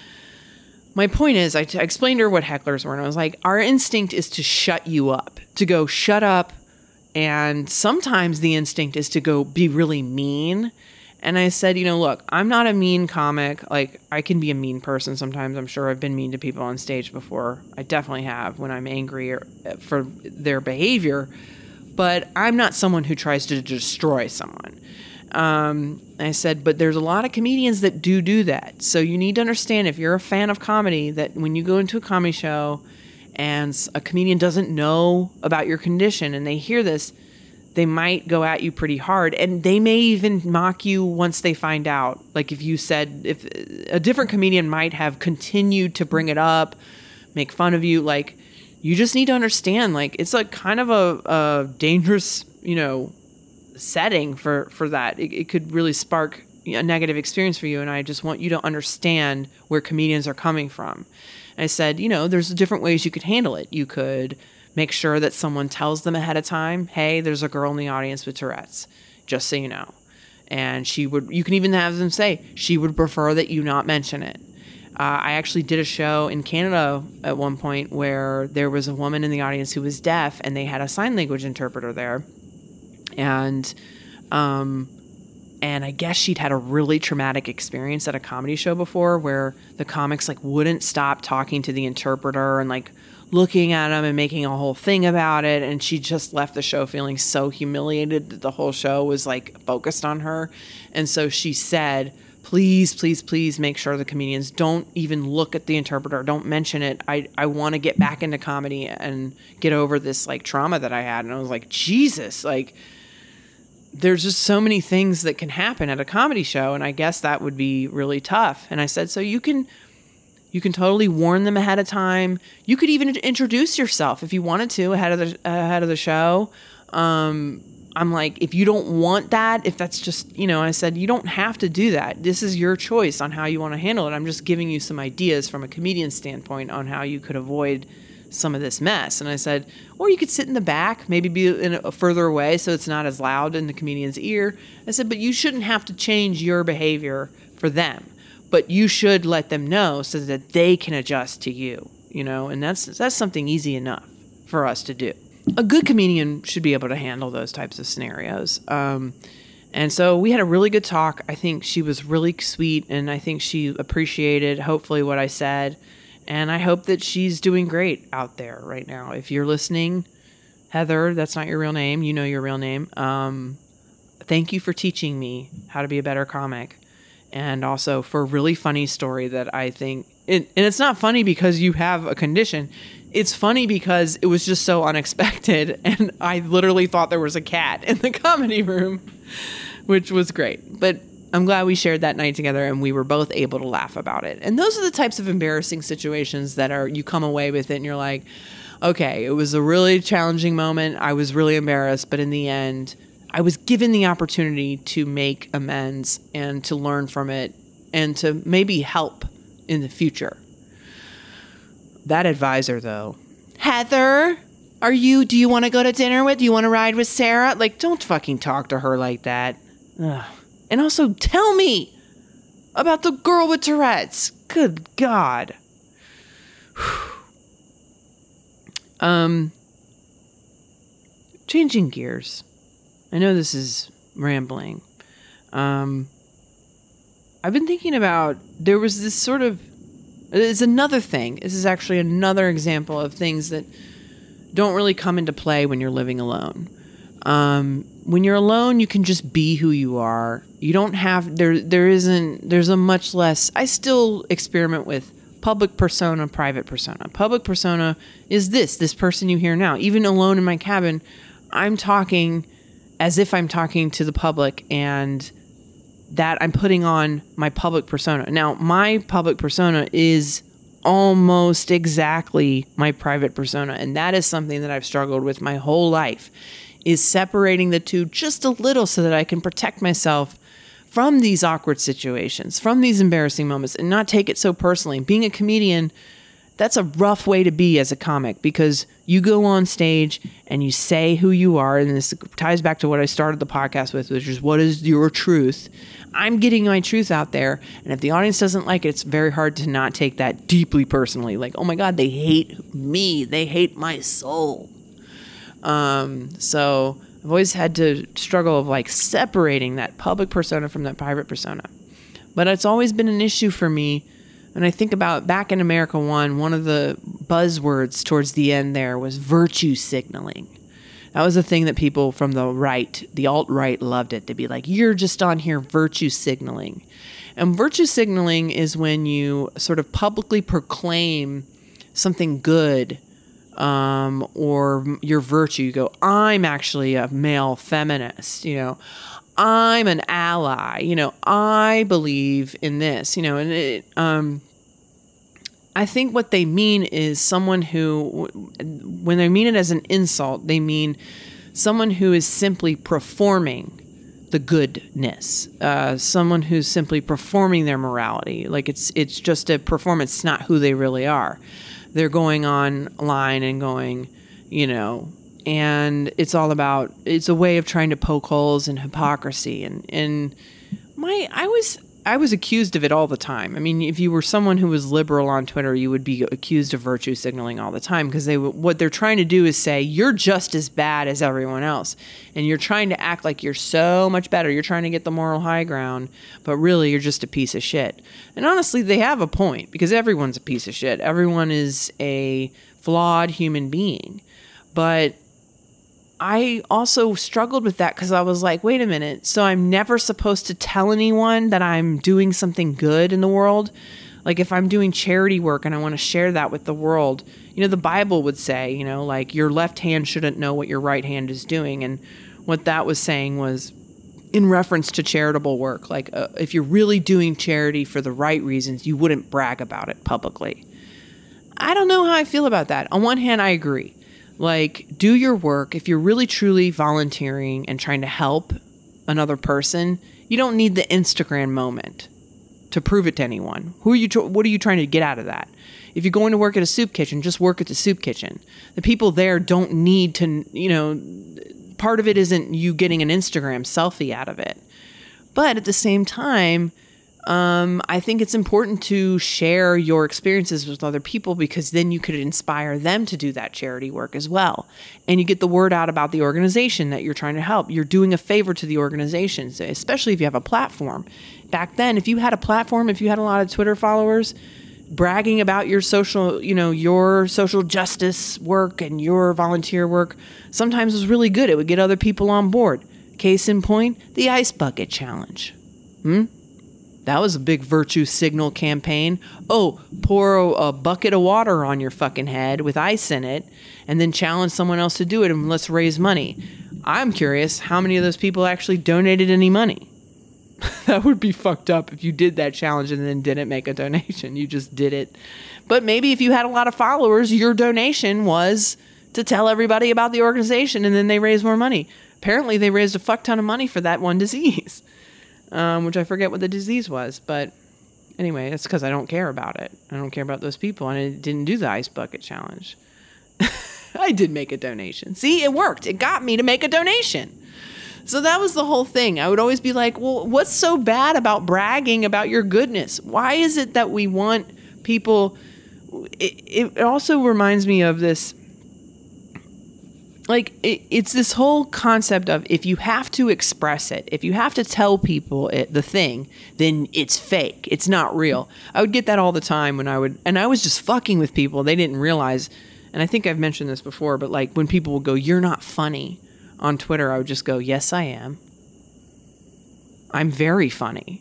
My point is, I, t- I explained to her what hecklers were, and I was like, our instinct is to shut you up, to go shut up, and sometimes the instinct is to go be really mean. And I said, you know, look, I'm not a mean comic. Like, I can be a mean person sometimes. I'm sure I've been mean to people on stage before. I definitely have when I'm angry or, for their behavior. But I'm not someone who tries to destroy someone. Um, I said, but there's a lot of comedians that do do that. So you need to understand, if you're a fan of comedy, that when you go into a comedy show and a comedian doesn't know about your condition and they hear this, they might go at you pretty hard, and they may even mock you once they find out. Like, if you said, if a different comedian might have continued to bring it up, make fun of you, like, you just need to understand, like, it's like kind of a, a dangerous, you know, setting for, for that. It, it could really spark a negative experience for you. And I just want you to understand where comedians are coming from. And I said, you know, there's different ways you could handle it. You could make sure that someone tells them ahead of time, hey, there's a girl in the audience with Tourette's, just so you know. And she would, you can even have them say, she would prefer that you not mention it. Uh, I actually did a show in Canada at one point where there was a woman in the audience who was deaf, and they had a sign language interpreter there. And um, And I guess she'd had a really traumatic experience at a comedy show before where the comics like wouldn't stop talking to the interpreter and like looking at him and making a whole thing about it. And she just left the show feeling so humiliated that the whole show was like focused on her. And so she said, please, please, please make sure the comedians don't even look at the interpreter. Don't mention it. I, I want to get back into comedy and get over this like trauma that I had. And I was like, Jesus, like, there's just so many things that can happen at a comedy show. And I guess that would be really tough. And I said, so you can, you can totally warn them ahead of time. You could even introduce yourself if you wanted to ahead of the, ahead of the show. Um, I'm like, if you don't want that, if that's just, you know, I said, you don't have to do that. This is your choice on how you want to handle it. I'm just giving you some ideas from a comedian standpoint on how you could avoid some of this mess. And I said, or you could sit in the back, maybe be in a further away so it's not as loud in the comedian's ear. I said, but you shouldn't have to change your behavior for them, but you should let them know so that they can adjust to you, you know, and that's, that's something easy enough for us to do. A good comedian should be able to handle those types of scenarios. Um, and so we had a really good talk. I think she was really sweet, and I think she appreciated, hopefully, what I said. And I hope that she's doing great out there right now. If you're listening, Heather, that's not your real name. You know your real name. Um, thank you for teaching me how to be a better comic. And also for a really funny story that I think, it, and it's not funny because you have a condition. It's funny because it was just so unexpected. And I literally thought there was a cat in the comedy room, which was great. But I'm glad we shared that night together and we were both able to laugh about it. And those are the types of embarrassing situations that are, you come away with it and you're like, okay, it was a really challenging moment. I was really embarrassed, but in the end, I was given the opportunity to make amends and to learn from it and to maybe help in the future. That advisor though, Heather, are you, do you want to go to dinner with, do you want to ride with Sarah? Like, don't fucking talk to her like that. Ugh. And also tell me about the girl with Tourette's. Good God. um, changing gears. I know this is rambling. Um, I've been thinking about, there was this sort of, it's another thing. This is actually another example of things that don't really come into play when you're living alone. Um, when you're alone, you can just be who you are. You don't have, there, there isn't, there's a much less, I still experiment with public persona, private persona. Public persona is this, this person you hear now. Even alone in my cabin, I'm talking as if I'm talking to the public and that I'm putting on my public persona. Now, my public persona is almost exactly my private persona. And that is something that I've struggled with my whole life, is separating the two just a little so that I can protect myself from these awkward situations, from these embarrassing moments, and not take it so personally. Being a comedian, that's a rough way to be as a comic, because you go on stage and you say who you are, and this ties back to what I started the podcast with, which is, what is your truth? I'm getting my truth out there, and if the audience doesn't like it, it's very hard to not take that deeply personally. Like, oh my God, they hate me. They hate my soul. Um, so I've always had to struggle of like separating that public persona from that private persona. But it's always been an issue for me. And I think about back in America One, one of the buzzwords towards the end there was virtue signaling. That was a thing that people from the right, the alt-right, loved it. They'd be like, you're just on here virtue signaling. And virtue signaling is when you sort of publicly proclaim something good, um, or your virtue. You go, I'm actually a male feminist, you know, I'm an ally, you know, I believe in this, you know, and it, um, I think what they mean is someone who, when they mean it as an insult, they mean someone who is simply performing the goodness, uh, someone who's simply performing their morality. Like it's, it's just a performance, it's not who they really are. They're going online and going, you know, and it's all about, it's a way of trying to poke holes in hypocrisy. And, and my, I was, I was accused of it all the time. I mean, if you were someone who was liberal on Twitter, you would be accused of virtue signaling all the time, because they what they're trying to do is say you're just as bad as everyone else, and you're trying to act like you're so much better. You're trying to get the moral high ground, but really you're just a piece of shit. And honestly, they have a point, because everyone's a piece of shit. Everyone is a flawed human being. But I also struggled with that, because I was like, wait a minute, so I'm never supposed to tell anyone that I'm doing something good in the world? Like, if I'm doing charity work and I want to share that with the world, you know, the Bible would say, you know, like, your left hand shouldn't know what your right hand is doing. And what that was saying was in reference to charitable work. Like, uh, if you're really doing charity for the right reasons, you wouldn't brag about it publicly. I don't know how I feel about that. On one hand, I agree. Like, do your work. If you're really truly volunteering and trying to help another person, you don't need the Instagram moment to prove it to anyone. Who are you? Tr- what are you trying to get out of that? If you're going to work at a soup kitchen, just work at the soup kitchen. The people there don't need to, you know, part of it isn't you getting an Instagram selfie out of it. But at the same time, Um, I think it's important to share your experiences with other people, because then you could inspire them to do that charity work as well. And you get the word out about the organization that you're trying to help. You're doing a favor to the organization, especially if you have a platform. Back then, if you had a platform, if you had a lot of Twitter followers, bragging about your social, you know, your social justice work and your volunteer work sometimes was really good. It would get other people on board. Case in point, the Ice Bucket Challenge. Hmm? That was a big virtue signal campaign. Oh, pour a, a bucket of water on your fucking head with ice in it, and then challenge someone else to do it, and let's raise money. I'm curious how many of those people actually donated any money. That would be fucked up if you did that challenge and then didn't make a donation. You just did it. But maybe if you had a lot of followers, your donation was to tell everybody about the organization, and then they raised more money. Apparently, they raised a fuck ton of money for that one disease. Um, which I forget what the disease was, but anyway, that's because I don't care about it. I don't care about those people, and I didn't do the Ice Bucket Challenge. I did make a donation. See, it worked. It got me to make a donation. So that was the whole thing. I would always be like, well, what's so bad about bragging about your goodness? Why is it that we want people... It, it also reminds me of this... Like, it, it's this whole concept of, if you have to express it, if you have to tell people it, the thing, then it's fake. It's not real. I would get that all the time when I would, and I was just fucking with people. They didn't realize, and I think I've mentioned this before, but like when people would go, "You're not funny," on Twitter, I would just go, "Yes, I am. I'm very funny."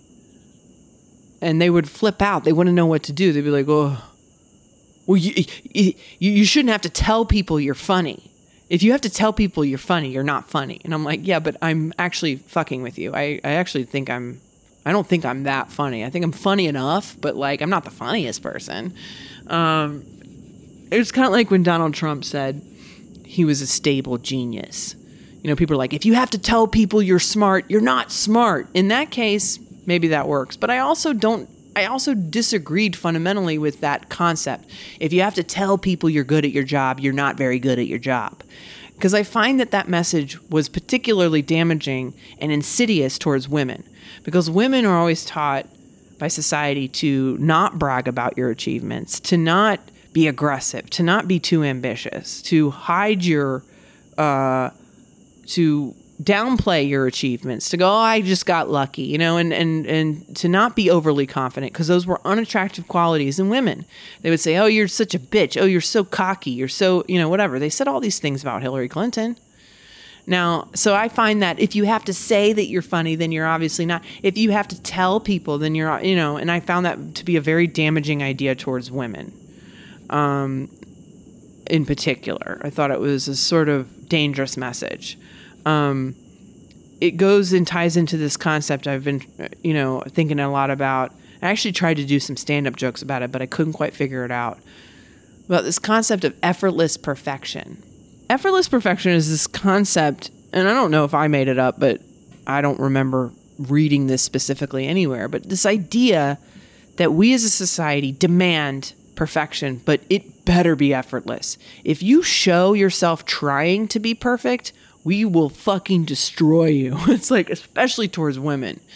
And they would flip out. They wouldn't know what to do. They'd be like, "Oh, well, you, you, you shouldn't have to tell people you're funny. If you have to tell people you're funny, you're not funny." And I'm like, yeah, but I'm actually fucking with you. I, I actually think I'm, I don't think I'm that funny. I think I'm funny enough, but like, I'm not the funniest person. Um, it was kind of like when Donald Trump said he was a stable genius. You know, people are like, if you have to tell people you're smart, you're not smart. In that case, maybe that works. But I also don't, I also disagreed fundamentally with that concept. If you have to tell people you're good at your job, you're not very good at your job. Because I find that that message was particularly damaging and insidious towards women. Because women are always taught by society to not brag about your achievements, to not be aggressive, to not be too ambitious, to hide your, uh, to downplay your achievements, to go, oh, I just got lucky, you know, and, and, and to not be overly confident, because those were unattractive qualities in women. They would say, oh, you're such a bitch. Oh, you're so cocky. You're so, you know, whatever. They said all these things about Hillary Clinton. Now, so I find that if you have to say that you're funny, then you're obviously not. If you have to tell people, then you're, you know, and I found that to be a very damaging idea towards women. Um, in particular, I thought it was a sort of dangerous message. Um, it goes and ties into this concept I've been, you know, thinking a lot about. I actually tried to do some stand-up jokes about it, but I couldn't quite figure it out. About this concept of effortless perfection. Effortless perfection is this concept, and I don't know if I made it up, but I don't remember reading this specifically anywhere, but this idea that we as a society demand perfection, but it better be effortless. If you show yourself trying to be perfect, we will fucking destroy you. It's like, especially towards women.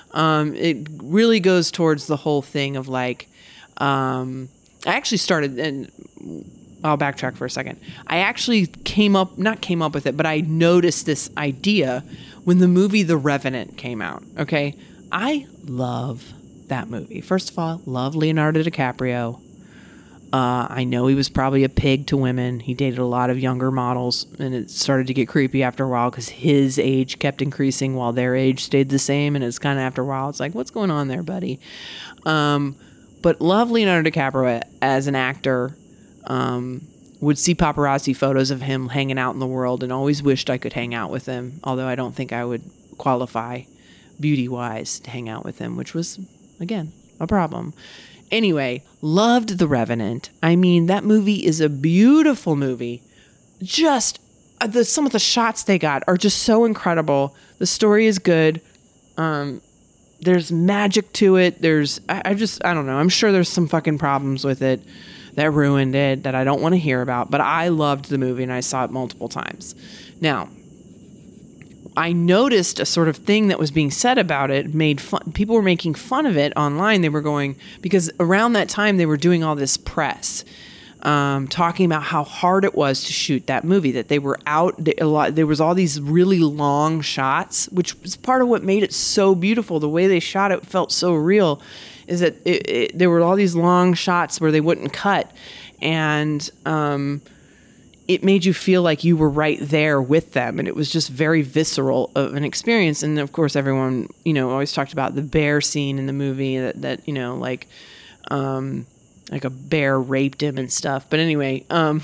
Um, it really goes towards the whole thing of like, um, I actually started, and I'll backtrack for a second. I actually came up, not came up with it, but I noticed this idea when the movie The Revenant came out. Okay. I love that movie. First of all, love Leonardo DiCaprio. Uh, I know he was probably a pig to women. He dated a lot of younger models, and it started to get creepy after a while because his age kept increasing while their age stayed the same. And it's kind of after a while, it's like, what's going on there, buddy? Um, but love Leonardo DiCaprio as an actor. Um, would see paparazzi photos of him hanging out in the world and always wished I could hang out with him. Although I don't think I would qualify beauty-wise to hang out with him, which was, again, a problem. Anyway, loved The Revenant. I mean, that movie is a beautiful movie. Just uh, the some of the shots they got are just so incredible. The story is good. Um, there's magic to it. There's, I, I just, I don't know. I'm sure there's some fucking problems with it that ruined it that I don't want to hear about. But I loved the movie and I saw it multiple times. Now, I noticed a sort of thing that was being said about it, made fun. People were making fun of it online. They were going, because around that time they were doing all this press, um, talking about how hard it was to shoot that movie, that they were out, they, a lot, there was all these really long shots, which was part of what made it so beautiful. The way they shot it felt so real, is that it, it, there were all these long shots where they wouldn't cut. And, um, it made you feel like you were right there with them. And it was just very visceral of an experience. And of course, everyone, you know, always talked about the bear scene in the movie that, that you know, like, um, like a bear raped him and stuff. But anyway, um,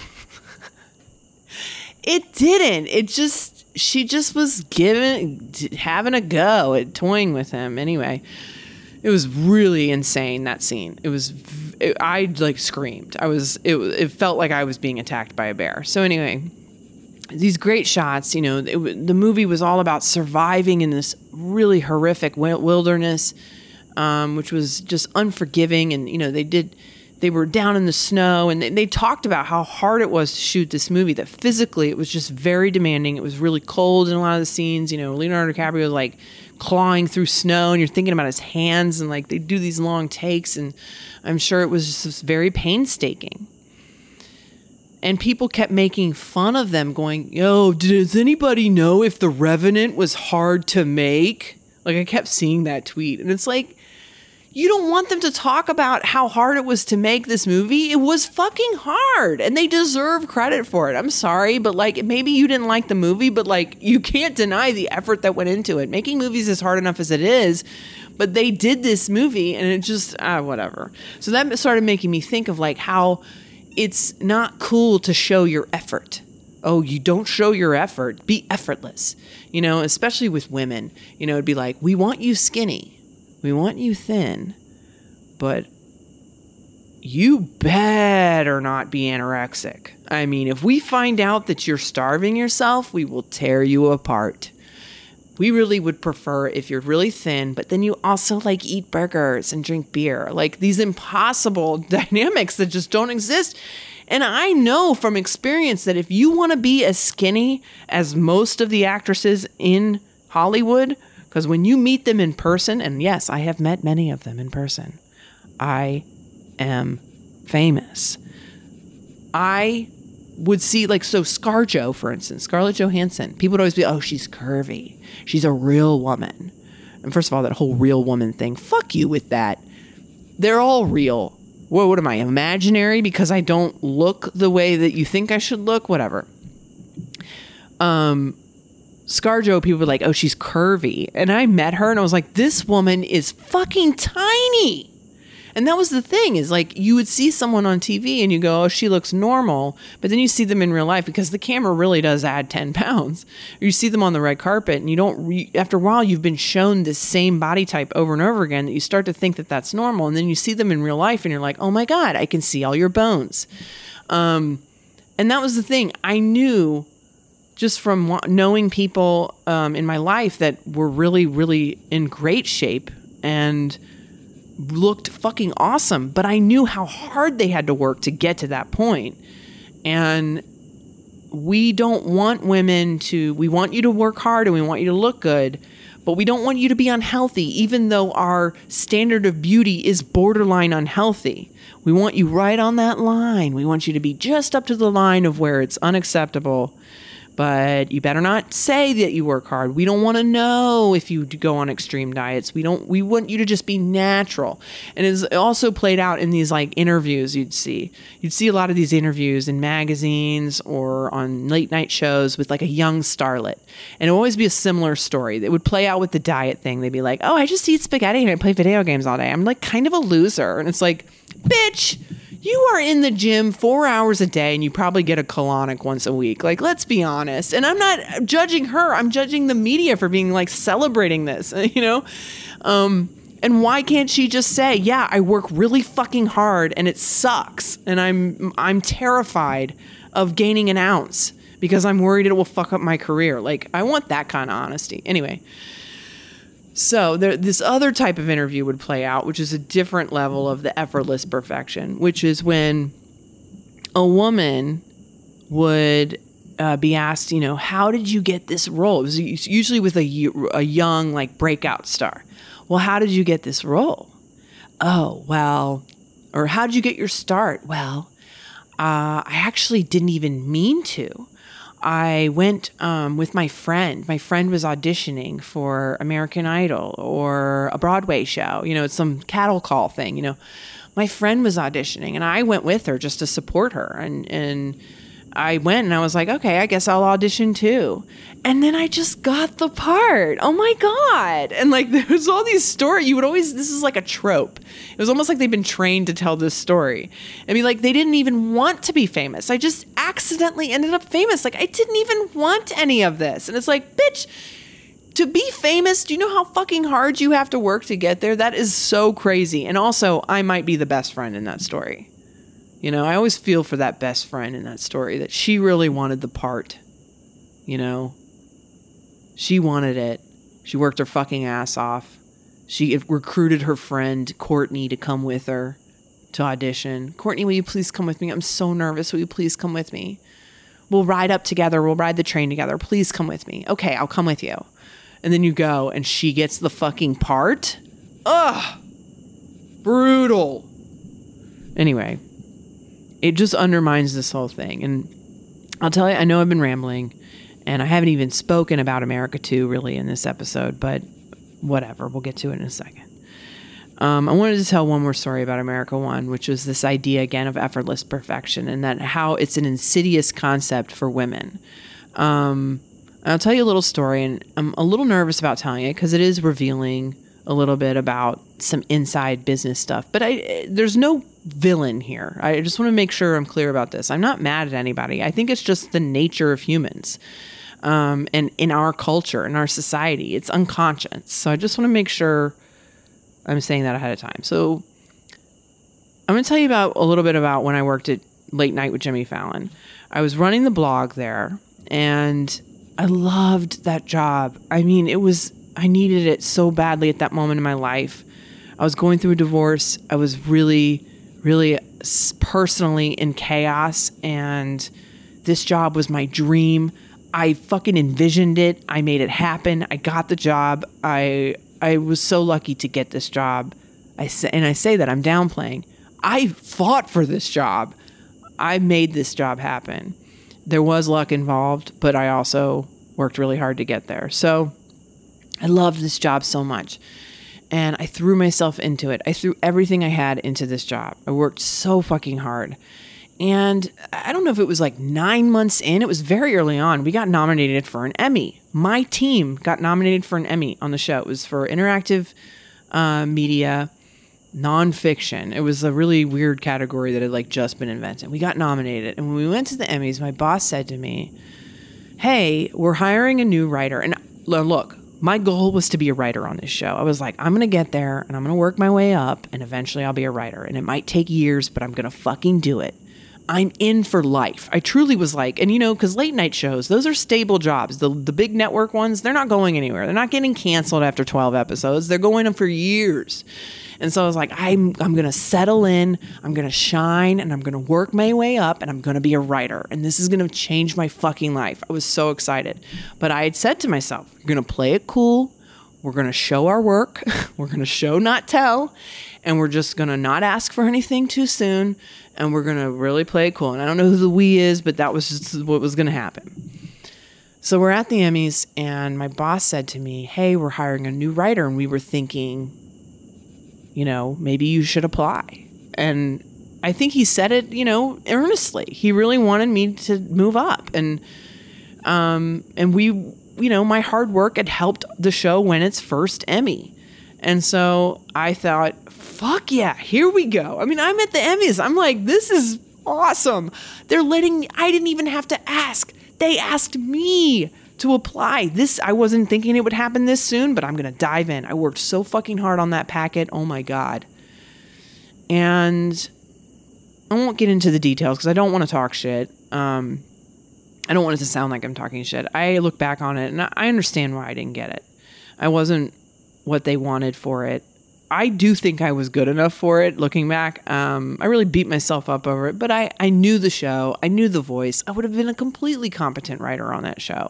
it didn't, it just, she just was giving, having a go at toying with him. Anyway, it was really insane, that scene. It was, it, I like screamed. I was, it, it felt like I was being attacked by a bear. So anyway, these great shots, you know, it, the movie was all about surviving in this really horrific wilderness, um, which was just unforgiving. And, you know, they did, they were down in the snow, and they, they talked about how hard it was to shoot this movie, that physically it was just very demanding. It was really cold in a lot of the scenes. You know, Leonardo DiCaprio was like clawing through snow, and you're thinking about his hands, and like they do these long takes, and I'm sure it was just very painstaking. And people kept making fun of them, going, yo, does anybody know if The Revenant was hard to make? Like, I kept seeing that tweet, and it's like, you don't want them to talk about how hard it was to make this movie. It was fucking hard, and they deserve credit for it. I'm sorry, but like, maybe you didn't like the movie, but like, you can't deny the effort that went into it. Making movies is hard enough as it is, but they did this movie, and it just, ah, whatever. So that started making me think of like how it's not cool to show your effort. Oh, you don't show your effort. Be effortless. You know, especially with women. You know, it'd be like, we want you skinny. We want you thin, but you better not be anorexic. I mean, if we find out that you're starving yourself, we will tear you apart. We really would prefer if you're really thin, but then you also like eat burgers and drink beer. Like these impossible dynamics that just don't exist. And I know from experience that if you want to be as skinny as most of the actresses in Hollywood, because when you meet them in person, and yes, I have met many of them in person, I am famous. I would see, like, so ScarJo, for instance, Scarlett Johansson, people would always be, oh, she's curvy. She's a real woman. And first of all, that whole real woman thing, fuck you with that. They're all real. What, what am I, imaginary because I don't look the way that you think I should look? Whatever. Um... ScarJo, people were like, oh, she's curvy. And I met her and I was like, this woman is fucking tiny. And that was the thing, is like, you would see someone on T V and you go, oh, she looks normal. But then you see them in real life, because the camera really does add ten pounds. Or you see them on the red carpet and you don't, re- after a while, you've been shown this same body type over and over again that you start to think that that's normal. And then you see them in real life and you're like, oh my God, I can see all your bones. Um, and that was the thing. I knew just from knowing people um, in my life that were really, really in great shape and looked fucking awesome. But I knew how hard they had to work to get to that point. And we don't want women to, we want you to work hard and we want you to look good. but we don't want you to be unhealthy, even though our standard of beauty is borderline unhealthy. We want you right on that line. We want you to be just up to the line of where it's unacceptable. But you better not say that you work hard. We don't want to know if you go on extreme diets. We don't. We want you to just be natural. And it's also played out in these like interviews you'd see. You'd see a lot of these interviews in magazines or on late night shows with like a young starlet. And it would always be a similar story. It would play out with the diet thing. They'd be like, oh, I just eat spaghetti and I play video games all day. I'm like kind of a loser. And it's like, bitch, you are in the gym four hours a day and you probably get a colonic once a week. Like, let's be honest. And I'm not judging her. I'm judging the media for being like celebrating this, you know? Um, and why can't she just say, yeah, I work really fucking hard and it sucks. And I'm, I'm terrified of gaining an ounce because I'm worried it will fuck up my career. Like, I want that kind of honesty. Anyway. So there, this other type of interview would play out, which is a different level of the effortless perfection, which is when a woman would uh, be asked, you know, how did you get this role? It was usually with a, a young, like, breakout star. Well, how did you get this role? Oh, well, or how did you get your start? Well, uh, I actually didn't even mean to. I went um, with my friend. My friend was auditioning for American Idol or a Broadway show. You know, it's some cattle call thing, you know. My friend was auditioning and I went with her just to support her. And, and I went and I was like, okay, I guess I'll audition too. And then I just got the part. Oh my God. And like, there was all these stories. You would always, this is like a trope. It was almost like they've been trained to tell this story. I mean, like, they didn't even want to be famous. I just accidentally ended up famous. Like, I didn't even want any of this. And it's like, bitch, to be famous, do you know how fucking hard you have to work to get there? That is so crazy. And also, I might be the best friend in that story. You know, I always feel for that best friend in that story, that she really wanted the part, you know? She wanted it. She worked her fucking ass off. She recruited her friend, Courtney, to come with her to audition. Courtney, will you please come with me? I'm so nervous. Will you please come with me? We'll ride up together. We'll ride the train together. Please come with me. Okay, I'll come with you. And then you go, and she gets the fucking part? Ugh! Brutal. Anyway, it just undermines this whole thing. And I'll tell you, I know I've been rambling, and I haven't even spoken about America two really in this episode, but whatever. We'll get to it in a second. Um, I wanted to tell one more story about America one, which was this idea, again, of effortless perfection, and that how it's an insidious concept for women. Um, I'll tell you a little story, and I'm a little nervous about telling it because it is revealing a little bit about some inside business stuff. But I, there's no villain here. I just want to make sure I'm clear about this. I'm not mad at anybody. I think it's just the nature of humans. Um, and in our culture, in our society, it's unconscious. So I just want to make sure I'm saying that ahead of time. So I'm going to tell you about a little bit about when I worked at Late Night with Jimmy Fallon. I was running the blog there, and I loved that job. I mean, it was, I needed it so badly at that moment in my life. I was going through a divorce. I was really, really personally in chaos, and this job was my dream. I fucking envisioned it. I made it happen. I got the job. I I was so lucky to get this job. I say, and I say that I'm downplaying. I fought for this job. I made this job happen. There was luck involved, but I also worked really hard to get there. So I loved this job so much, and I threw myself into it. I threw everything I had into this job. I worked so fucking hard. And I don't know if it was like nine months in. It was very early on. We got nominated for an Emmy. My team got nominated for an Emmy on the show. It was for interactive uh, media, nonfiction. It was a really weird category that had like just been invented. We got nominated. And when we went to the Emmys, my boss said to me, hey, we're hiring a new writer. And look, my goal was to be a writer on this show. I was like, I'm going to get there and I'm going to work my way up, and eventually I'll be a writer. And it might take years, but I'm going to fucking do it. I'm in for life. I truly was like, and you know, because late night shows, those are stable jobs. The the big network ones, they're not going anywhere. They're not getting canceled after twelve episodes. They're going on for years. And so I was like, I'm I'm going to settle in, I'm going to shine, and I'm going to work my way up, and I'm going to be a writer. And this is going to change my fucking life. I was so excited. But I had said to myself, you're going to play it cool. we're going to show our work. We're going to show, not tell. And we're just going to not ask for anything too soon. And we're going to really play it cool. And I don't know who the we is, but that was just what was going to happen. So we're at the Emmys, and my boss said to me, hey, we're hiring a new writer. And we were thinking, you know, maybe you should apply. And I think he said it, you know, earnestly. He really wanted me to move up. And, um, and we, you know, my hard work had helped the show win its first Emmy. And so I thought, fuck yeah, here we go. I mean, I'm at the Emmys. I'm like, this is awesome. They're letting me, I didn't even have to ask. They asked me to apply. This, I wasn't thinking it would happen this soon, but I'm going to dive in. I worked so fucking hard on that packet. Oh my God. And I won't get into the details because I don't want to talk shit. Um, I don't want it to sound like I'm talking shit. I look back on it and I understand why I didn't get it. I wasn't what they wanted for it. I do think I was good enough for it, looking back. Um, I really beat myself up over it, but I, I knew the show. I knew the voice. I would have been a completely competent writer on that show.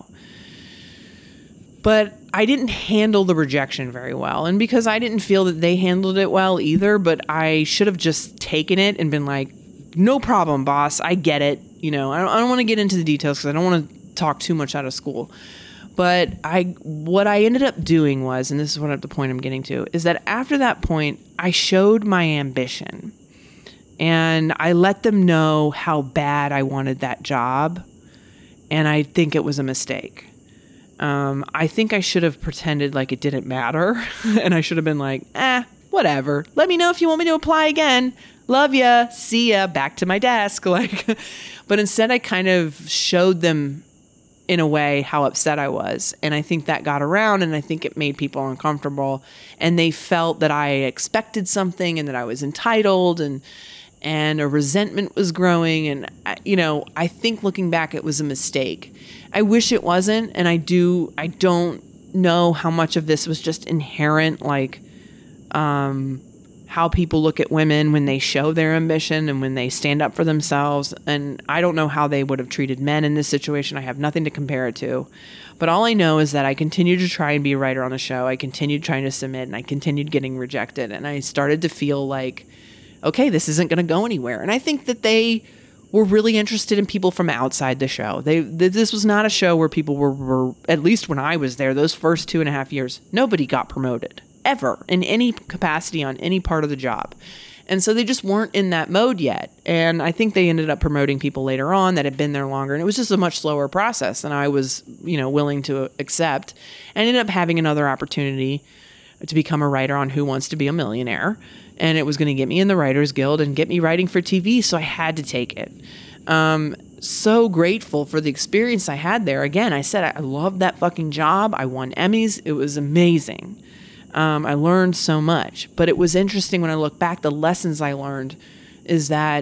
But I didn't handle the rejection very well. And because I didn't feel that they handled it well either, but I should have just taken it and been like, no problem, boss. I get it. You know, I don't, I don't want to get into the details because I don't want to talk too much out of school. But I, what I ended up doing was, and this is what the point I'm getting to, is that after that point, I showed my ambition. And I let them know how bad I wanted that job. And I think it was a mistake. Um, I think I should have pretended like it didn't matter. And I should have been like, eh, whatever. Let me know if you want me to apply again. Love ya. See ya. Back to my desk. Like, but instead I kind of showed them in a way how upset I was. And I think that got around, and I think it made people uncomfortable, and they felt that I expected something and that I was entitled, and, and a resentment was growing. And, I, you know, I think looking back, it was a mistake. I wish it wasn't. And I do, I don't know how much of this was just inherent, like, um, how people look at women when they show their ambition and when they stand up for themselves. And I don't know how they would have treated men in this situation. I have nothing to compare it to. But all I know is that I continued to try and be a writer on the show. I continued trying to submit, and I continued getting rejected. And I started to feel like, okay, this isn't going to go anywhere. And I think that they were really interested in people from outside the show. They th- This was not a show where people were, were, at least when I was there, those first two and a half years, nobody got promoted. Ever in any capacity on any part of the job. And so they just weren't in that mode yet. And I think they ended up promoting people later on that had been there longer. And it was just a much slower process than I was, you know, willing to accept. And ended up having another opportunity to become a writer on Who Wants to Be a Millionaire. And it was going to get me in the Writers Guild and get me writing for T V. So I had to take it. Um, so grateful for the experience I had there. Again, I said I loved that fucking job. I won Emmys. It was amazing. Um, I learned so much, but it was interesting when I look back, the lessons I learned is that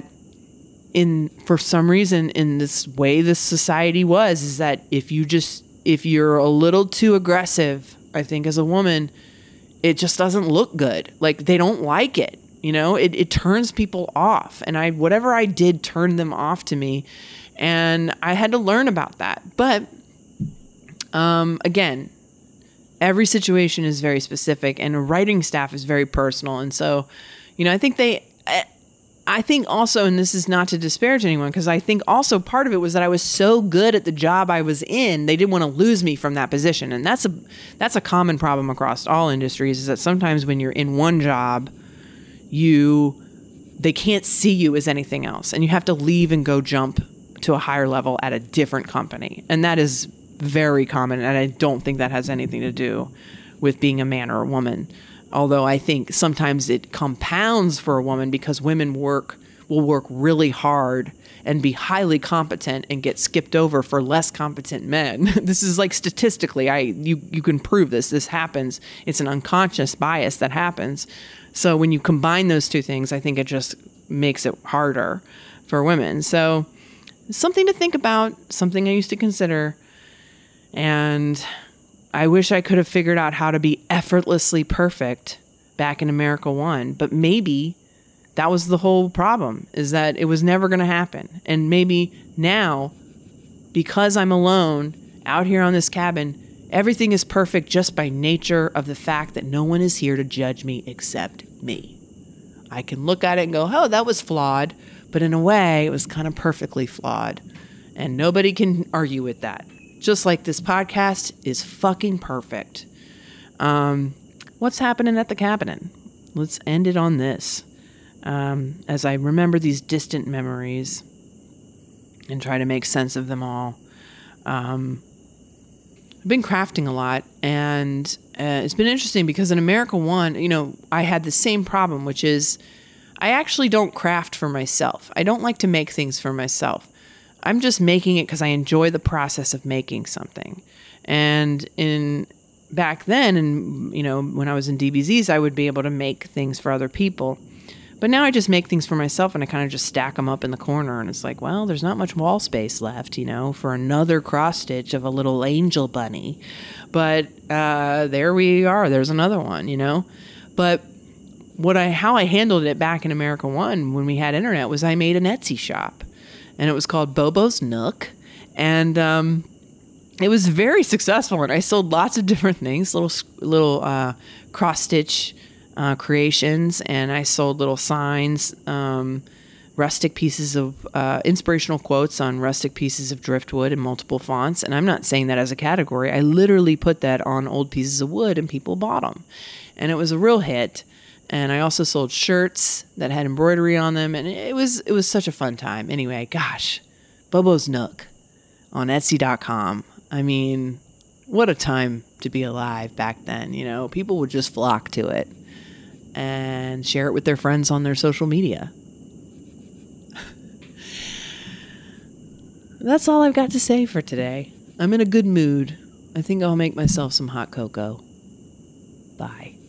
in, for some reason, in this way this society was, is that if you just, if you're a little too aggressive, I think as a woman, it just doesn't look good. Like they don't like it, you know, it, it turns people off. And I, whatever I did turned them off to me. And I had to learn about that. But, um, again, every situation is very specific, and a writing staff is very personal. And so, you know, I think they, I think also, and this is not to disparage anyone, because I think also part of it was that I was so good at the job I was in, they didn't want to lose me from that position. And that's a, that's a common problem across all industries, is that sometimes when you're in one job, you, they can't see you as anything else, and you have to leave and go jump to a higher level at a different company. And that is very common, and I don't think that has anything to do with being a man or a woman. Although I think sometimes it compounds for a woman, because women work will work really hard and be highly competent and get skipped over for less competent men. This is like statistically, I you you can prove this. This happens. It's an unconscious bias that happens. So when you combine those two things, I think it just makes it harder for women. So something to think about, something I used to consider. And I wish I could have figured out how to be effortlessly perfect back in America One. But maybe that was the whole problem, is that it was never going to happen. And maybe now, because I'm alone out here on this cabin, Everything is perfect just by nature of the fact that no one is here to judge me except me. I can look at it and go, oh, that was flawed. But in a way, it was kind of perfectly flawed. And nobody can argue with that. Just like this podcast is fucking perfect. Um, what's happening at the cabinet? Let's end it on this. Um, as I remember these distant memories and try to make sense of them all. Um, I've been crafting a lot, and uh, it's been interesting because in America One, you know, I had the same problem, which is I actually don't craft for myself. I don't like to make things for myself. I'm just making it because I enjoy the process of making something. And in back then, and you know, when I was in D B Zs, I would be able to make things for other people. But now I just make things for myself, and I kind of just stack them up in the corner. And it's like, well, there's not much wall space left, you know, for another cross stitch of a little angel bunny. But uh, there we are. There's another one, you know. But what I how I handled it back in America One when we had internet was I made an Etsy shop, and it was called Bobo's Nook, and um, it was very successful. And I sold lots of different things, little little uh, cross stitch. Uh, creations, and I sold little signs, um, rustic pieces of uh, inspirational quotes on rustic pieces of driftwood in multiple fonts. And I'm not saying that as a category. I literally put that on old pieces of wood, and people bought them. And it was a real hit. And I also sold shirts that had embroidery on them, and it was it was such a fun time. Anyway, gosh, Bobo's Nook on Etsy dot com. I mean, what a time to be alive back then. You know, people would just flock to it and share it with their friends on their social media. That's all I've got to say for today. I'm in a good mood. I think I'll make myself some hot cocoa. Bye.